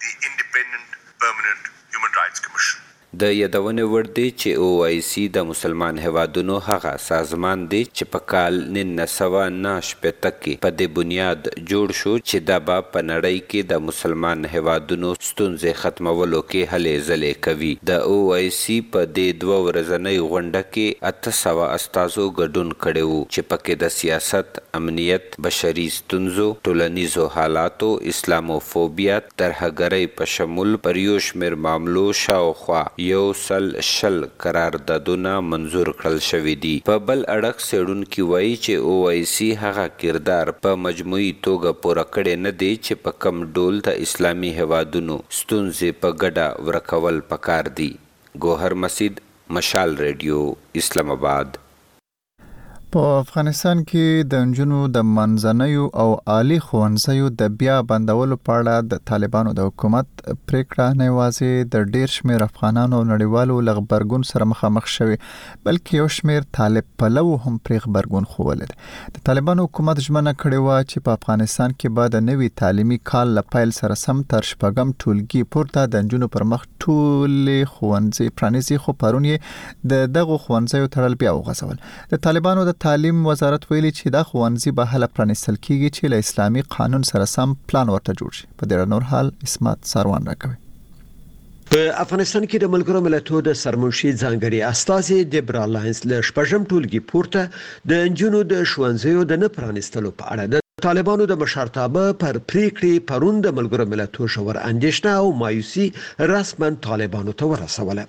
د یادونه ورده چې OIC د مسلمان هیوادونو هغه سازمان دی چې په کال 1990 کې په دې بنیاد جوړ شو چې د په نړۍ کې د مسلمان هیوادونو ستونزې ختمولو کې هلې ځلې کوي د OIC په دې 2 ورځنۍ غونډه کې 800 استازو ګډون کړي وو چې پکې د سیاست امنیت بشري ستونزو ټولنیزو حالاتو اسلاموفوبیا ترهګرۍ په شمول پر یو شمېر معاملو شاوخوا یو شل قراردادونه منظور کړل شوې دي په بل اړخ څېړونکي وایي چې OIC هغه کردار په مجموعي توګه پوره کړی نه دی چې په کم ډول د اسلامي هیوادونو ستونزې په ګډه ورکول پکار دي ګوهر مسعود مشال رادیو اسلام آباد په افغانستان کې د انجونو د منځنیو او عالی ښوونځیو د بیا بندولو په اړه د طالبانو د حکومت پریکړه نه یوازې د ډیر شمېر افغانانو او نړیوالو له غبرګون سره مخامخ شوي بلکې یو شمېر طالب پلو هم پرې غبرګون ښوولی دی د طالبانو حکومت ژمنه کړې وه چې په افغانستان کې به د نوي تعلیمي کال له پیل سره سم تر شپږم ټولګي پورته د انجونو پر مخ ټولې ښوونځي پرانیزي خو پرون یې د دغو ښوونځیو تړل بیا وغځول د طالبانو د تعلیم وزارت ویلي چې دا ښوونځي به هله پرانیستل کیږي چې له اسلامي قانون سره سم پلان ورته جوړ شي په دې نور حال اسمت سروان راکوي په افغانستان کې د ملګرو ملتونو د سرمنشي ځانګړي استازي دبرا لاینز له شپږم ټولګي پورته د انجونو د ښوونځیو د نه پرانیستلو په اړه د طالبانو د مشرتابه پر پریکړې پرون د ملګرو ملتونو شور اندېښنه او مایوسي رسما طالبانو ته ورسوله.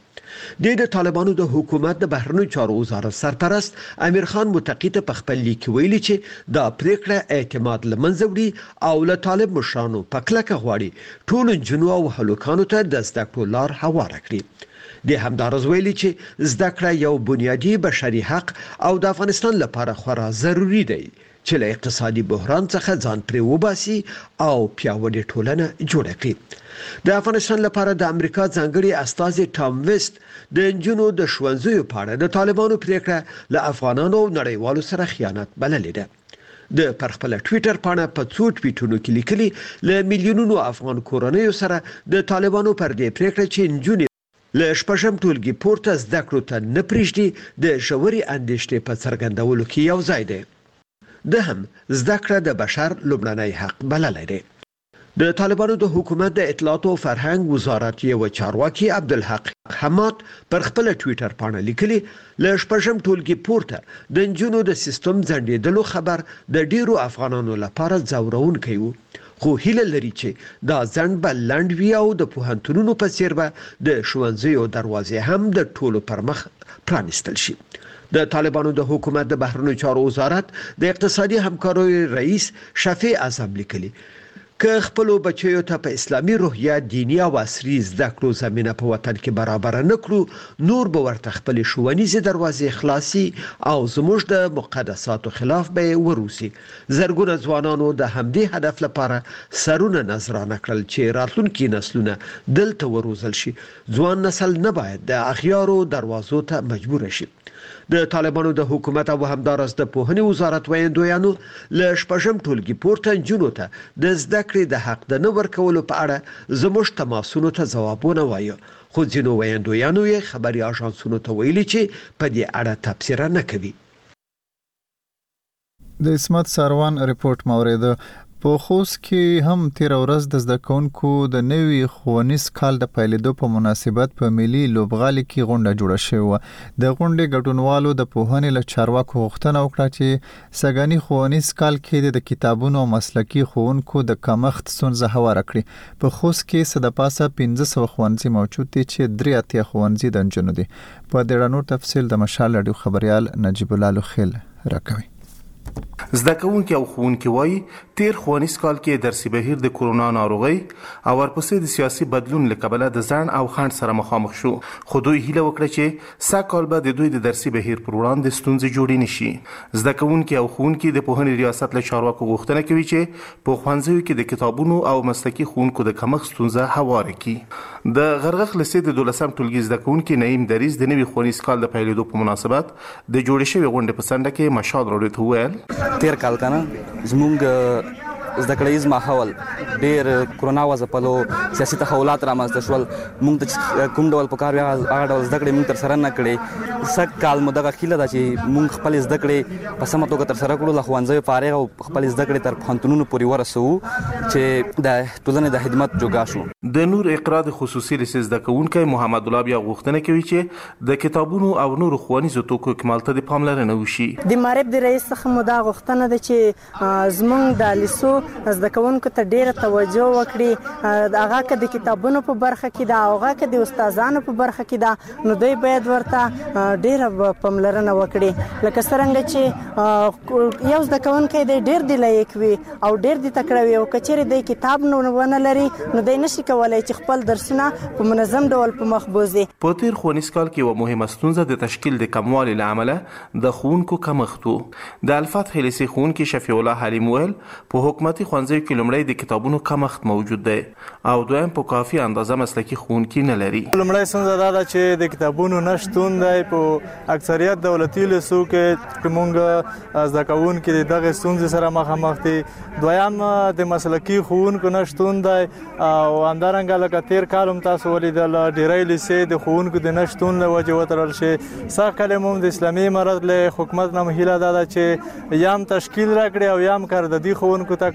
د طالبانو د حکومت د بهرنیو چارو وزارت سرپرست امیر خان متقی ته په خپل لیک ویلي چې دا پریکړه اعتماد لمنځه وړي او له طالب مشرانو په کلکه غواړي ټول جنو او هلوکانو ته د زده کړو لار هواره کړي. د همدارز ویلي چې زده کړه یو بنیادی بشري حق او د افغانستان لپاره خورا ضروری دی چې له اقتصادي بحران څخه ځان پرې وباسي او پیاوړې ټولنه جوړه کړي. د افغانستان لپاره د امریکا ځانګړي استازي ټام ویست د انجونو د ښوونځیو په اړه د طالبانو پریکړه له افغانانو او نړیوالو سره خیانت بللې ده. د پر خپل ټوئیټر باندې په څو ټویټونو کې لیکلي له میلیونونو افغان کورنیو سره د طالبانو پر دې پریکړه چې انجونې له شپږم ټولګي پورته زده کړو ته نه پریږدي د ژورې اندېښنې په څرګندولو کې یو ځای دی. د هم زده کړه د بشر لومړنی حق بللی دی. د طالبانو د حکومت د اطلاعات او فرهنګ وزارت یو چارواکي عبدالحق حماد پر خپل ټوئیټر باندې لیکلي له شپږم ټولګي پورته د انجونو د سیستم ځنډېدلو خبر د ډیرو افغانانو لپاره ځورونکی و، خو هیله لري چې دا ځنډ به لنډ وي او د پوهنتونونو په څیر به د ښوونځیو دروازې هم د ټولو پر مخ پرانیستل شي. د طالبانو د حکومت د بهرنیو چارو وزارت د اقتصادي همکاریو رئیس شفیع اعظم لیکلي که خپل بچیو ته په اسلامي روحیه دینی او عصري زده کړو زمينه په وطن کې برابر نه کړو نور به ورته خپل ښوونیزې دروازې خلاصي او زموږ د مقدساتو خلاف به وروسي. زرګونه ځوانانو د همدې هدف لپاره سرونه نظرانه کړل چې راتلونکي نسلونه دلته وروزل شي. ځوان نسل نه باید د اغیارو دروازو ته مجبور شي. د طالبانو د حکومت او همدارس د پوهنې وزارت ویاندویانو له شپږم ټولګي پورته جنو ته د زده کړې د حق د نه ورکولو په اړه زموږ تماسونو ته ځوابونه وایي، خو ځینو ویاندویانو یې خبري اژانسونو ته ویلي چې په دې اړه تبصره نه کوي. د اسمت ساروان ریپورت مورید په خوست کې هم تیر ورځ د زده کوونکو د نوي ښوونیز کال د پیلېدو په مناسبت په ملي لوبغالي کې غونډه جوړه شوې وه. د غونډې ګډونوالو د پوهنې له چارواکو غوښتنه وکړه چې سږني ښوونیز کال کې د کتابونو او مسلکي ښوونکو د کمښت ستونزه هواره کړي. په خوست کې څه د پاسه 1500 ښوونځي موجود دي چې 83 ښوونځي د نجونو دي. په دې اړه نور تفصیل د مشال رادیو خبريال نجیب الله لوخیل راکوي. زده کوونکي او ښوونکي وایي تیر ښوونیز کال کې درسي بهیر د کورونا ناروغۍ او ورپسې د سیاسي بدلون له کبله د ځنډ او خنډ سره مخامخ شو، خو دوی هیله وکړه چې سږ کال به د دوی د درسي بهیر پر وړاندې ستونزې جوړې نشي. زده کوونکي او ښوونکي د پوهنې ریاست له چارواکو غوښتنه کوي چې په ښوونځیو کې د کتابونو او مسلکي ښوونکو د کمښت ستونزه هواره کړي. د غرغښ لسې د 12م ټولګي زده کوونکي نعیم دریز د نوي ښوونیز کال د پیلېدو په مناسبت د جوړې شوې غونډې په څنډه کې مشال راډیو ته وویل تیر کال کنه زمونږ زده کړیز ماحول ډیر کرونا وځپلو، سیاسي تحولات رامنځته شول، موږ ته کوم ډول پکار هغه ډول زده کړې موږ تر سره نه کړې. سږ کال مو دغه هیله ده چې موږ خپل زده کړې په سمه توګه تر سره کړو، له ښوونځیو فارغ او خپل زده کړې تر پوهنتونونو پورې ورسوو چې د ټولنې د خدمت جوګه شو. د نور اقرا د خصوصي لیسې زده کوونکی محمد الله بیا غوښتنه کوي چې د کتابونو او نورو ښوونیزو توکو اکمال ته د پاملرنه وشي. د معرب د رئیس څخه مو دا غوښتنه ده چې زموږ د لیسو زده کوونکو ته ډیره توجه وکړي، هغه که د کتابونو په برخه کې ده او هغه که د استادانو په برخه کې ده، نو دوی باید ورته ډیره پاملرنه وکړي. لکه څرنګه چې یو زده کوونکی دی ډیر د لایق وي او ډیر د تکړه وي او که چیرې دی کتاب ونه لري نو دی نشي کولی چې خپل درسونه په منظم ډول په مخ بوځي. په تیر ښوونیز کال کې یوه مهمه ستونزه د تشکیل د کموالي له امله د ښوونکو کمښت و. د الفتح لیسې ښوونکي شفیع الله حلیم ویل په حکومتي ښوونځیو کې لومړی د کتابونو کمښت موجود دی او دویم په کافي اندازه مسلکي ښوونکي نه لري. لومړی ستونزه دا ده چې د کتابونو نشتون دی. په اکثریت دولتي لیسو کې موږ زده کوونکي دغه ستونزې سره مخامخ دي. دویم د مسلکي ښوونکو نشتون دی او همدارنګه لکه تیر کال هم تاسو ولیدل ډیری لیسې د ښوونکو د نشتون له وجې وتړل شي. سږ کال هم د اسلامي امارت له حکومت نه هیله دا ده چې یا هم تشکیل راکړي او یا هم کارددي ښوونکو ته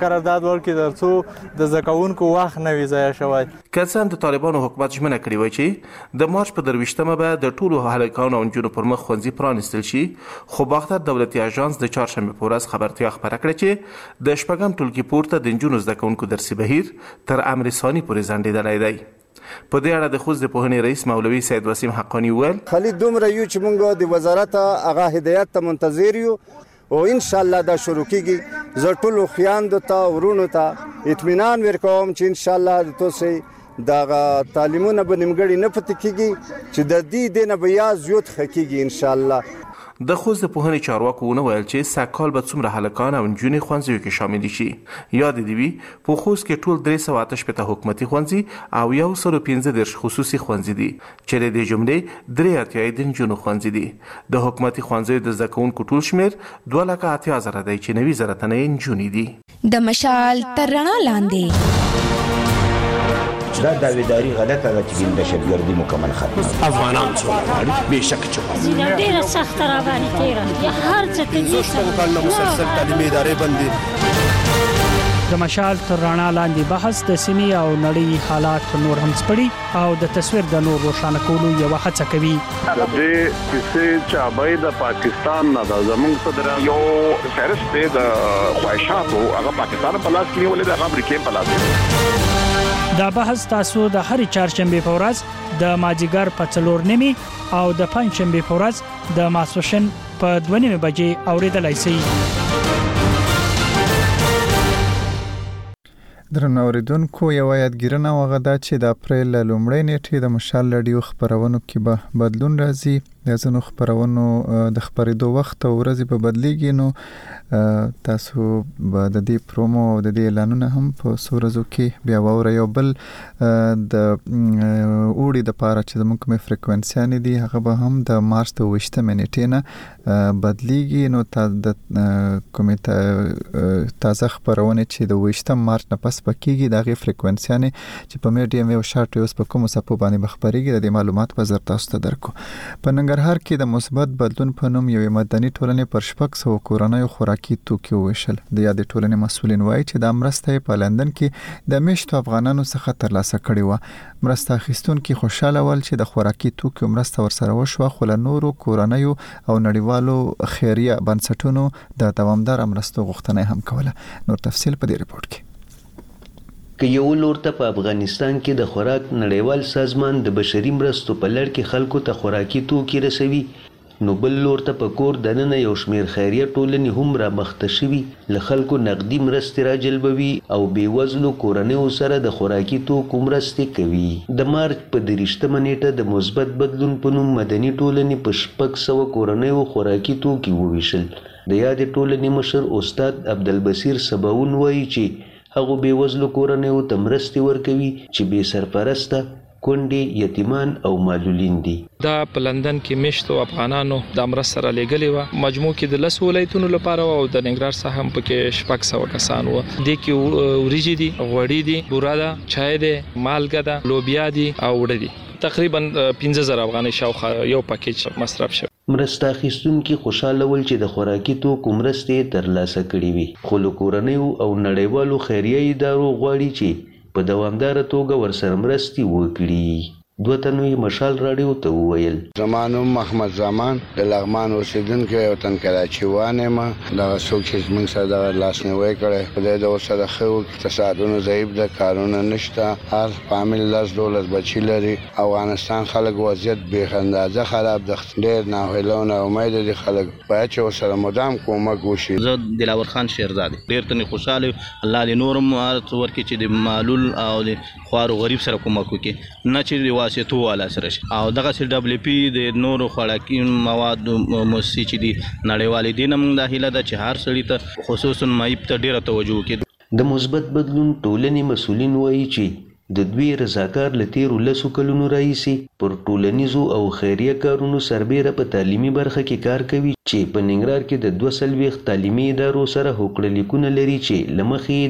قرارداد ورکړي ترڅو د زده کوونکو وخت نه وي ضایع شوی. که څه هم د طالبانو حکومت ژمنه کړې وه چې د مارچ په 23مه به د ټولو هلکانو او نجونو پر مخ ښوونځي پرانیستل شي، خو باختر دولتي اژانس د چهارشنبې په ورځ خبرتیا خپره کړه چې د شپږم ټولګي پورته د نجونو زده کوونکو درسي بهیر تر امر ثاني پورې ځنډېدلی دی. په دې اړه د خوست د پوهنې رئیس مولوي سید وسیم حقانی وویل خالي دومره یو چې موږ د وزارت هغه هدایت ته منتظر یو او ان شاء الله دا شروع کیږي. زه ټولو خویندو ته ورونو ته اطمینان ورکوم چې ان شاء الله د توسې دا تعلیمونه به نیمګړي نه پاتې کیږي چې د دې نه بیا زیات خکېږي ان شاء الله. د خوست د پوهنې چارواکو ونه ویل چې سږکال به څومره هلکان او نجونې ښوونځیو کې شامل شي. یاد دې وي په خوست کې ټول 388 حکومتي ښوونځي او 115 خصوصي ښوونځي دي چې د دې جملې 83 د نجونو ښوونځي دي. د حکومتي ښوونځیو د زده کوونکو ټول شمېر 280,000 دی چې 90,000 تنه یې نجونې دي. د مشال تر رڼا لاندې دا داویداری غلطه ده چې دهشتګردي مکمل ختمه. افغانان څومره غواړي بېشکه چې ډېره سخته راباندې تېره هر څه کوي. شپږ کالونه مسلسل تعلیمي ادارې بندي. د مشال تر رڼا لاندې بحث د سیمې او نړۍ حالات نور هم سپړي او د تصویر د نور روښانه کولو یوه هڅه کوي. د دې کیسې چابې د پاکستان نه د زموږ صدر یو فهرست دی د خواهشاتو هغه پاکستان په لاس کې نیولې ده، هغه امریکا په لاس کې. دا بحث تاسو د هرې چهارشنبې په ورځ د مازدیګر په 4:30 او د پنجشنبې په ورځ د ماسپښین په 2:30 بجې اوریدلای شئ. درنو اوریدونکو یو یادګیرنه وغه دا چې د اپریل لومړۍ نیټې د مشال رادیو خبرونو کې به بدلون راځي. د ځینو خبرونو د خبرېدو وخت او ورځې به بدلیږي، نو تاسو به د دې پرومو او د دې اعلانونه هم په څو ورځو کې بیا واورئ. یو بل د اوړي د پاره چې زموږ کومې فریکوینسیانې دي هغه به هم د مارچ د 28 نیټې نه بدلیږي. نو د کومې تازه خبرونه چې د 28 مارچ نه پس پکېږي د هغې فریکوینسیانې چې په میډیم ویو شارټ ویوز په کومو څپو باندې به خپرېږي، د دې معلومات به زر تاسو ته درکو. په ننګرهار کې د مثبت بدلون په نوم یوې مدني ټولنې پر 600 کورنیو خوراکي توکي وویشل. د یادې ټولنې مسؤلین وایي چې دا مرسته په لندن کې د میشتو افغانانو څخه ترلاسه کړې وه. مرسته اخیستونکي خوشاله ول چې د خوراکي توکو مرسته ورسره وشوه، خو له نورو کورنیو او نړیوالو خیریه بنسټونو د دوامدار مرستو غوښتنه هم کوله. نور تفصیل په دې رپورت کې. که یو لور ته په افغانستان کې د خوراک نړیوال سازمان د بشري مرستو په لړ کې خلکو ته خوراکي توکي رسوي، نو بل لور ته په کور دننه یو شمیر خیریه ټولنې هم را مخته شوي له خلکو نقدي مرستې راجلبوي او بېوزلو کورنیو سره د خوراکي توکو مرستې کوي. د مارچ په 23مه نیټه د مثبت بدلون په نوم مدني ټولنې په 600 کورنیو خوراکي توکي وویشل. د یادې ټولنې مشر استاد عبدالبصیر سباون وایي چې هغه بېوزلو کورنیو ته مرستې ورکوي چې بې سرپرسته، کونډې، یتیمان او معلولین دي. دا په لندن کې میشتو افغانانو د مرسته را لېږلې وه. مجموع کې د 10 ولایتونو لپاره او د ننګرهار څخه هم پکې 600 کسان وو. دې کې وریجې دي، غوړي دي، بوره ده، چای دی، مالګه ده، لوبیا دي او وړه دي. تقریبا 15,000 افغانۍ شاوخوا یو پاکیج مصرف شو. مرسته اخیستونکي خوشاله ول چې د خوراکي توکو مرستې ترلاسه کړې وي، خو له کورنیو او نړیوالو خیریه ادارو غواړي چې په دوامداره توګه ورسره مرستې وکړي. دوه تنوي مشال راډیو ته وویل زمانو محمد زمان د لغمان اوسیدونکو یو تن کراچي وانه ما دا څوک چې موږ سره د لاسنیوي کړي په دې د سره خو اقتصادونو ضعیف د کارونه نشته، هر فامیل لاس دولت بچی لري. افغانستان خلک وضعیت به اندازه خراب د ډېر ناهیلونه امید دي خلک باید چې سره مدام کومک وشي. زه دلاور خان شیرزاد ډېر تنه خوشاله الله دې نورم ورکړي چې د معلول او د خوارو غریب سره کومک وکړي، نه چې واسطو والا سره شي. او دغه سي دبليو پی د نورو خوراکي مواد موسسې چې دي نړیوالې دي، نه موږ د هیله ده چې هر سړي ته خصوصا معیب ته ډیره توجه وکړي. د مثبت بدلون ټولنې مسؤلین وایي چې د دوی رضاکار له تیرو 10 کلونو راهیسې پر ټولنیزو او خیریه کارونو سربیره په تعلیمي برخه کې کار کوي چې په ننګرهار کې د 240 تعلیمي ادارو سره هوکړه لیکونه لري چې له مخې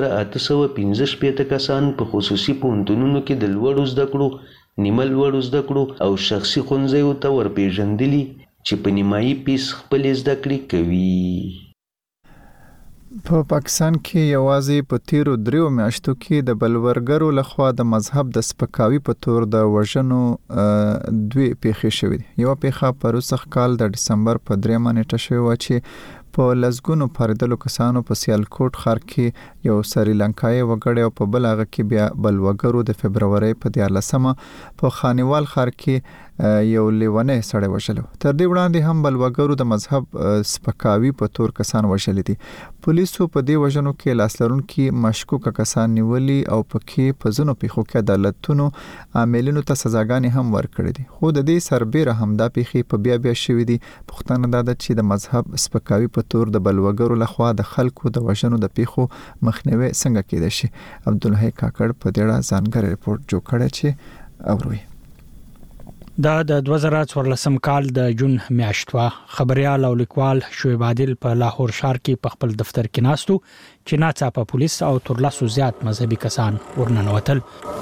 3815 کسان په خصوصي پوهنتونونو کې د لوړو زده کړو، نیمه لوړو زده کړو او شخصي ښوونځیو ته ورپېژندلي چې په نیمایي فیس خپلې زده کړې کوي. په پاکستان کې یوازې په تیرو 3 میاشتو کې د بلورګرو لخوا د مذهب د سپکاوي په تور د وژنو 2 پیښې شوې دي. یو پیښه په روسخ کال د دسمبر په 3 نیټه شوې و چې په لزګونو پردلو کسانو په سیالکوټ ښار کې یو سریلانکایي وګړی او په بل هغه کې بیا بلورګرو د فبرवरी په 14 په خانیوال ښار کې یو لیونی سړی وژل. تر دې وړاندې هم بلورګرو د مذهب سپکاوي په تور کسان وژل دي. پولیسو په دې وژنو کې لاسلرونکي مشکوک کسان نیولي او پکې په ځینو پیښو کې عدالتونو عاملینو ته سزاګانې هم ورکړې دي. خو د دې سربېره هم دا پیښې په بیا شوې دي. پوښتنه دا ده چې د مذهب سپکاوي په تور د بلورګرو لخوا د خلکو د وژنو د پیښو مخنیوي څنګه کېدای شي. عبدالحی کاکړ په دې اړه ځانګړی رپورټ جوړ کړی چې اوروي. دا د 2014 کال د جون میاشت وا. خبريال او لیکوال شعیب عادل په لاهور ښار کې په خپل دفتر کې ناستو چې ناڅاپه پولیس او تر لاسو زیات مذهبي کسان ورننوتل.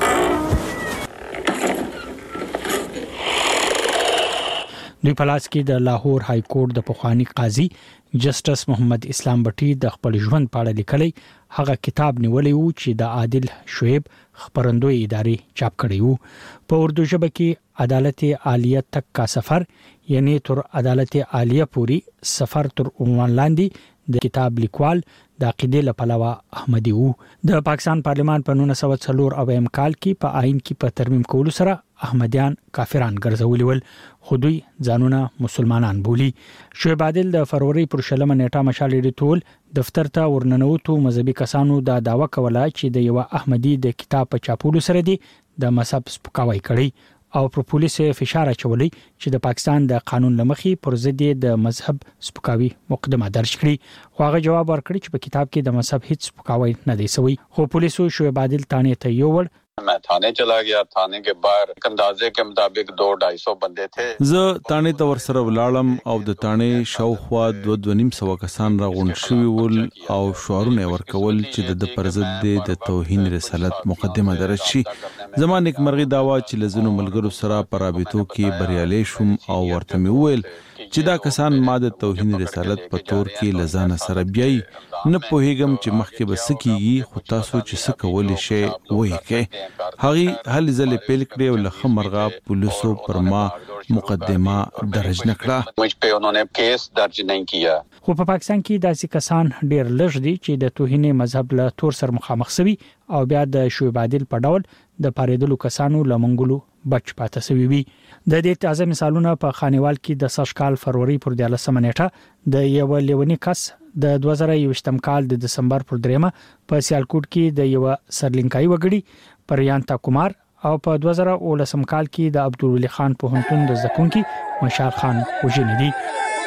دوی په لاس کې د لاهور های کورټ د پخوانی قاضي جسټس محمد اسلام بټي د خپل ژوند په اړه لیکلي هغه کتاب نیولې وو چې د عادل شعیب خبرندوی ادارې چاپ کړی وو. په اردو ژبه کې عدالت عالیه تک کا سفر یعنی تر عدالت عالیه پوری سفر تر عنوان لاندې د کتاب لیکوال د عقیدې لپاره احمدی وو. د پاکستان پارلیمان په 1904 اویم کال کې په آئین کې په ترمیم کولو سره احمدیان کافران ګرځولي ول خو دوی ځانونه مسلمانان بولی. شعیب عادل د فروری پر 20 نیټه مشال ډیټول دفتر ته ورننوتو مذهبي کسانو دا داوا کوله چې د یو احمدی د کتاب په چاپولو سره دی د مذهب سپکاوی کړی او پر پولیس فشار اچولی چې د پاکستان د قانون لمخې پر ضد د مذهب سپکاوي مقدمه درج کړي. خو هغه جواب ورکړي چې په کتاب کې د مذهب هیڅ سپکاوی نه دی سوی. خو پولیسو شعیب عادل تانه ته یوړ. मैं थाने चला गया. थाने के बाहर अंदाजे के मुताबिक 200-250 बंदे थे. زه تانه ته ورسره ولاړم او د تانه شاوخوا 2-2.5 کسان راغونډ شوي ول او شعارونه ورکول چې د پرزد د توهین رسالت مقدمه درج شي. زما نیکمرغي داوا چې لزنو ملګرو سره پر رابطو کې بریالي شوم او ورته مې وویل چې دا کسان ما د توهین رسالت په تور کې لزانه سره بیاي. نه پوهیږم چې مخکې به سکیږي خو تاسو چې سکول شي وایي کې هغه هل زل پیل کړي او لخ مرغه پولیسو پر ما مقدمه درج نکړه. مجھ په انہوں کیس درج نہیں کیا. خو په پاکستان کې داسې کسان ډیر لږ دي چې د توهین مذهب له تور سره مخامخ شوي او بیا د شعیب عادل په ډول د پاریدلو کسانو لمنګلو بچ پاتې شوی وي. د دې تازه مثالونه په خانیوال کې د سشکال فروری پر 14 نیټه د یو لیونی کس د 2021 کال د دسمبر پر 3 په سیالکوټ کې د یو سرلینکایي وګړي پریانتا کمار او په 2019 کال کې د عبدالولي خان پوهنتون د زکونکي مشال خان وژنې دي.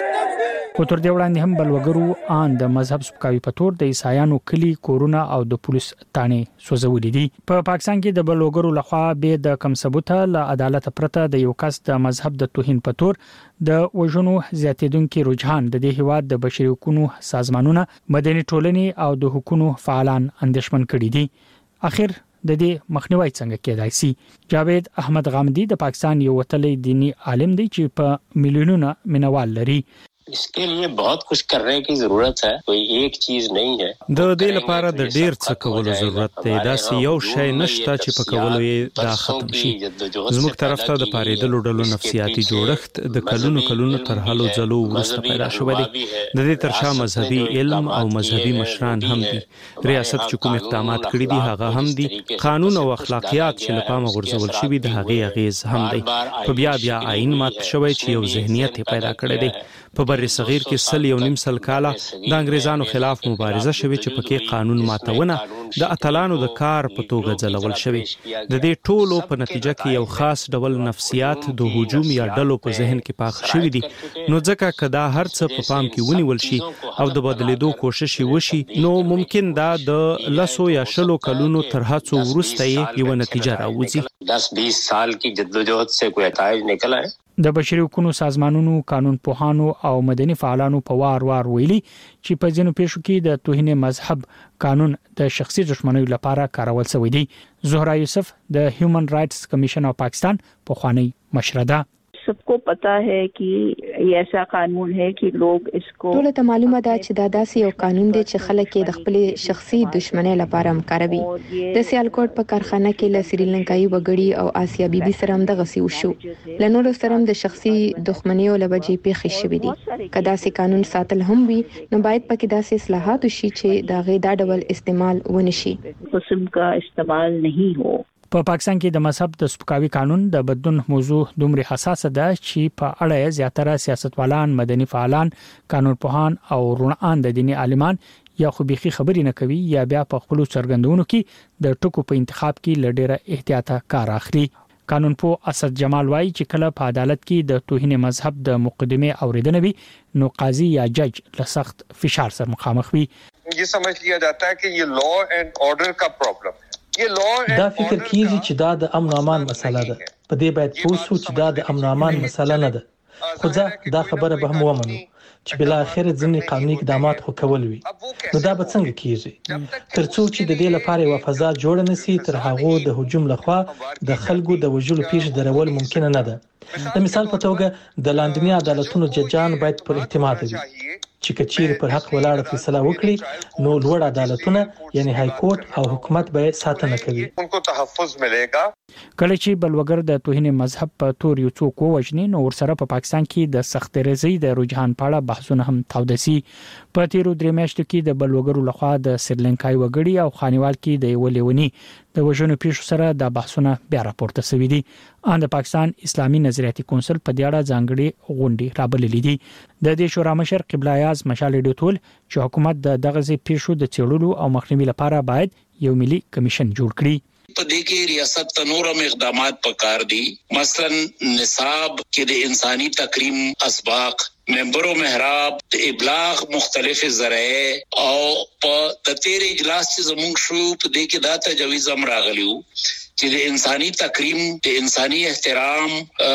خو تر دې وړاندې هم بلورګرو ان د مذهب سپکاوي په تور د عیسایانو کلی کورونه او د پولیس تانې سوځولې دي. په پاکستان کې د بلورګرو لخوا به د کم ثبوته له عدالت پرته د یو کس د مذهب د توهین په تور د وژنو زیاتیدونکو رجحان د دې هیواد د بشري حقوقو سازمانونه مدني ټولنې او د حقوقو فعالان اندېښمن کړي دي. اخر د دې مخنیوي څنګه کېدای شي؟ جاوید احمد غامدی د پاکستان یو وتلی دینی عالم دی چې په میلیونونو منوال لري. इसके लिए बहुत कुछ करने की जरूरत है. कोई एक चीज नहीं है. د دې لپاره د ډیر څه کولو ضرورت دی. دا یو شی نشته چې په کولو یې دا ختم شي. زموږ طرف ته د پاریدلو ډلو نفسیاتي جوړښت د کلونو تر هلو ځلو وروسته پیدا شوی دی. د دې ترشا مذهبي علم او مذهبي مشران هم دي. ریاست چې کوم اقدامات کړی دي هغه هم دي. قانون او اخلاقیات چې لپاره غورځول شوی د هغه اغیز هم دی. په بیا آئین مات شوی چې یو ذهنیت پیدا کړی دی. په بر صغیر کې 1.5 کاله د انګریزانو خلاف مبارزه شوې چې پکې قانون ماتونه د اتلانو د کار په توګه ځلول شوی. د دې ټولو په نتیجه کې یو خاص ډول نفسیات د هجوم یا ډلو په ذهن کې پاخ شوی دي. نو ځکه کدا هر څه په پام کې ونیول شي او د بدلیدو کوشش وشي نو ممکن دا د 10 یا 20 کلونو تر هڅو وروسته یو نتیجه راوځي. 10-20 سال کی جدوجہد سے کوئی نتایج نکلا ہے. د بشري حقوقو سازمانونو قانون پوهانو او مدني فعالانو په وار ویلي چې په ځینو پیښو کې د توهین مذهب قانون د شخصي دښمنۍ لپاره کارول شوی دی. زهرا یوسف د هیومن رائټس کمیشن اف پاکستان په خوانی مشره ده. सबको पता है कि ये ऐसा कानून है कि लोग इसको ټول ته معلومه ده چې دا داسې یو قانون دی چې خلک یې د خپل شخصي دښمنۍ لپاره هم کاروي. د سیالکوټ په کارخانه کې له سریلانکایي وګړي او آسیا بیبي سره هم دغه سی وشو. له نورو سره هم د شخصي دښمنیو لوجې پیښې شوې دي. که داسې قانون ساتل هم وي نو باید پکې داسې اصلاحات وشي چې د غي دا ډول استعمال ونشي. قسم کا استعمال نہیں ہو. په پاکستان کې د مذهب د سپکاوي قانون د بدلون موضوع دومره حساسه ده چې په اړه زیاتره سیاستوالان، مدني فعالان، قانونپوهان او روڼان د دیني عالمان یا خو بيخي خبرې نه کوي یا بیا په خپل څرګندونو کې د ټکو په انتخاب کې لډیره احتیاطه کار اخلي. قانونپوه اسد جمال وایي چې کله په عدالت کې د توهین مذهب د مقدمه اوریدنه وي نو قاضي یا جج له سخت فشار سره مخامخ وي. یہ سمجھ لیا جاتا ہے کہ یہ لا اینڈ آرڈر کا پرابلم دا فکر کیږي چې دا د امن او امان مسله ده. په دې باید پوه شو چې دا د امن او امان مسله نه ده. خو دا خبره به هم ومنو چې بل اخر ځینې قانوني اقدامات خو کول وي. نو دا به څنګه کیږي؟ ترڅو چې د دې لپاره یو فضا جوړ نشي تر هغه د هجوم لخوا د خلکو د وژلو پیښې درول ممکن نه ده. د مثال په توګه د لاندنی عدالتونو ججان باید پر اعتماد وي چې کچیر پر حق ولاړ فیصله وکړي نو لوړ عدالتونه یعنی های کورټ او حکومت به ساتنه کوي. انکو تحفظ ملے گا. کله چې بلوګر د توهین مذهب په تور یو څوک وژني نو ورسره په پاکستان کې د سخت رضی د رجحان په اړه بحثونه هم تاودسي. په تیرو درې میاشتو کې د بلوګرو لخوا د سریلانکایي وګړي او خانیوال کې د یولېونی د وژنو پیښو سره د بحثونه بیا راپورته شوې دي. ان د پاکستان اسلامي نظریاتي کونسل په دې اړه ځانګړي غونډې رابللې دي. د دې شورا مشر قبله اعظ مشال ډوټول چې حکومت د دغه پیښو د چېړلو او مخنیوي لپاره باید یو ملي کمیشن جوړ کړي. په دې کې ریاست تنورم اقدامات پکار دي. مثلا نصاب کې د انساني تکریم اسباق، ممبرو محراب، د ابلاغ مختلف ذرایع او په د تیر اجلاس چې زموږ شو په دې کې دا تجویز هم راغلیو چې د انساني تکریم، د انساني احترام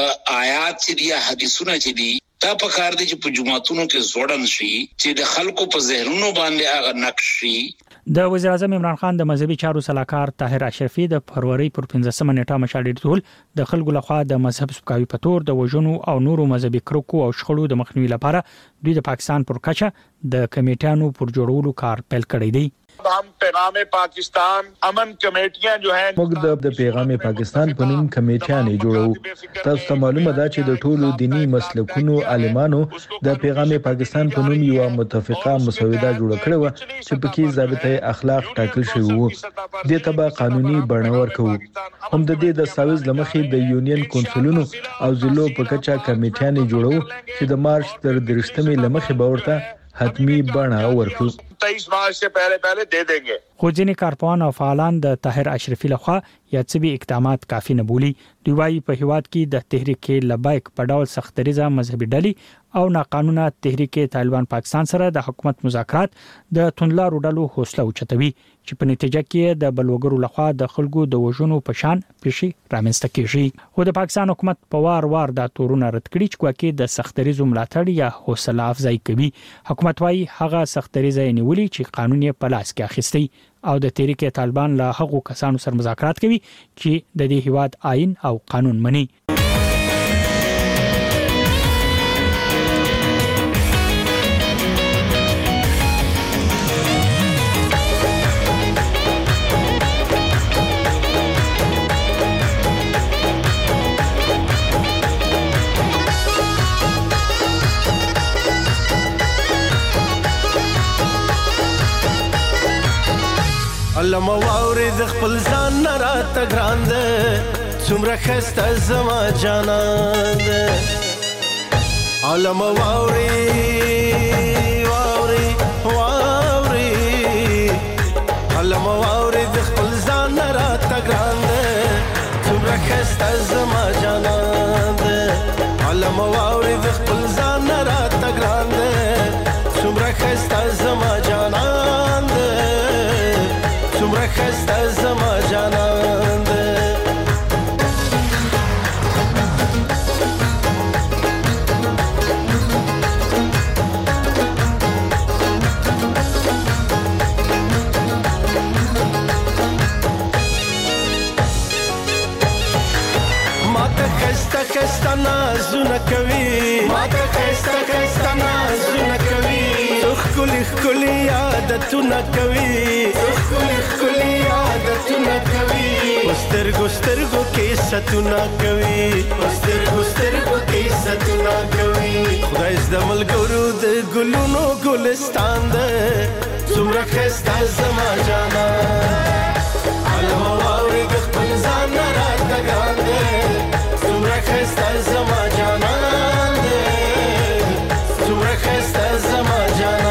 آیات چې دي، حدیثونه چې دي، دا پکار دي چې په جمعتونو کې زوړن شي چې د خلکو په ذهنونو باندې هغه نقش شي. د وزیر اعظم عمران خان د مذهبي چارو صلاحکار طاهر اشرفي د فروری پر 15 نیټه مشاهده ټول د خلکو لخوا د مذهب سپکاوي په تور د وژنو او نورو مذهبي کرکو او شخړو د مخنیوي لپاره دوی د پاکستان پر کچه د کمیټانو پر جوړولو کار پیل کړی دی. हम पैगाम पाकिस्तान अमन कमेटियां जो हैं موږ د پیغام پاکستان په نوم کمیټیانې جوړو. تاسو ته معلومه ده چې د ټولو دینی مسلکونو عالمانو د پیغام پاکستان په نوم یو متفقه مسوده جوړه کړې و چې پکې ضابطه اخلاق ټاکل شوی وو. د تبع قانوني بڼور کوو. هم د دې دستاویز لمخې د یونین کونسلونو او ضلعو په کچه کمیټیانې جوړو چې د مارچ تر 30 لمخې باورته حتمی بڼه ورکړو. 23 مارچ سے پہلے دے دیں گے. خو ځینې کارپوهان او فعالان د طاهر اشرفي لخوا یا څبي اقدامات کافي نه بولي. دوی وايي په هیواد کې د تحریک لبیک په ډول سختریزه مذهبي ډلې او ناقانونه تحریک طالبان پاکستان سره د حکومت مذاکرات د توندلارو ډلو حوصله اوچتوي چې په نتیجه کې د بلوګرو لخوا د خلکو د وژنو په شان پیښې رامنځته کیږي. خو د پاکستان حکومت په وار د تورونه رد کړي چې کوکه د سختریزو ملاتړ یا حوصله افزای کوي. حکومت وايي هغه سختریزه نیولي چې قانون یې په لاس کې اخیستی او د تحریک طالبان له هغو کسانو سره مذاکرات کوي چې د دې هیواد آئین او قانون مني. علم واوري د خپل ځان نه راته ګران ده څومره ښایسته زما جانان ده. علم واوري واوري واوري علم واوري د خپل ځان نه راته ګران ده څومره ښایسته زما جانان ده. علم واوري د خپل ځان نه راته ګران ده څومره ښایسته زما جانان ده څومره ښایسته زما جانان ده. ماته ښایسته ښایسته خيستا نازونه کوي ماته خيستا خيستا نازونه کوي خولي خولي عادتونه کوي خولي خولي عادتونه کوي سترګو سترګو کې ستونه کوي سترګو سترګو کې ستونه کوي خدای زده ملګرو د ګلونو ګلستان ده څومره خسته زما جانا علم واوري خپل ځان راته ګران ده څومره خسته زما جانا څومره خسته زما جانا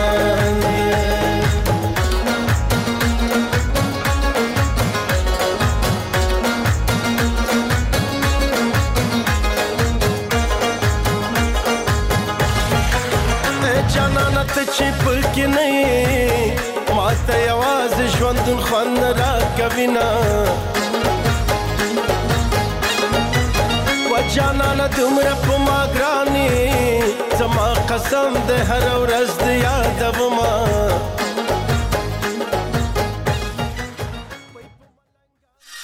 چې پکې نه ماته یوازې ژوندون خوند راکوي نه و جانانه دومره په ما ګرانې زما قسم د هره ورځ د یادومه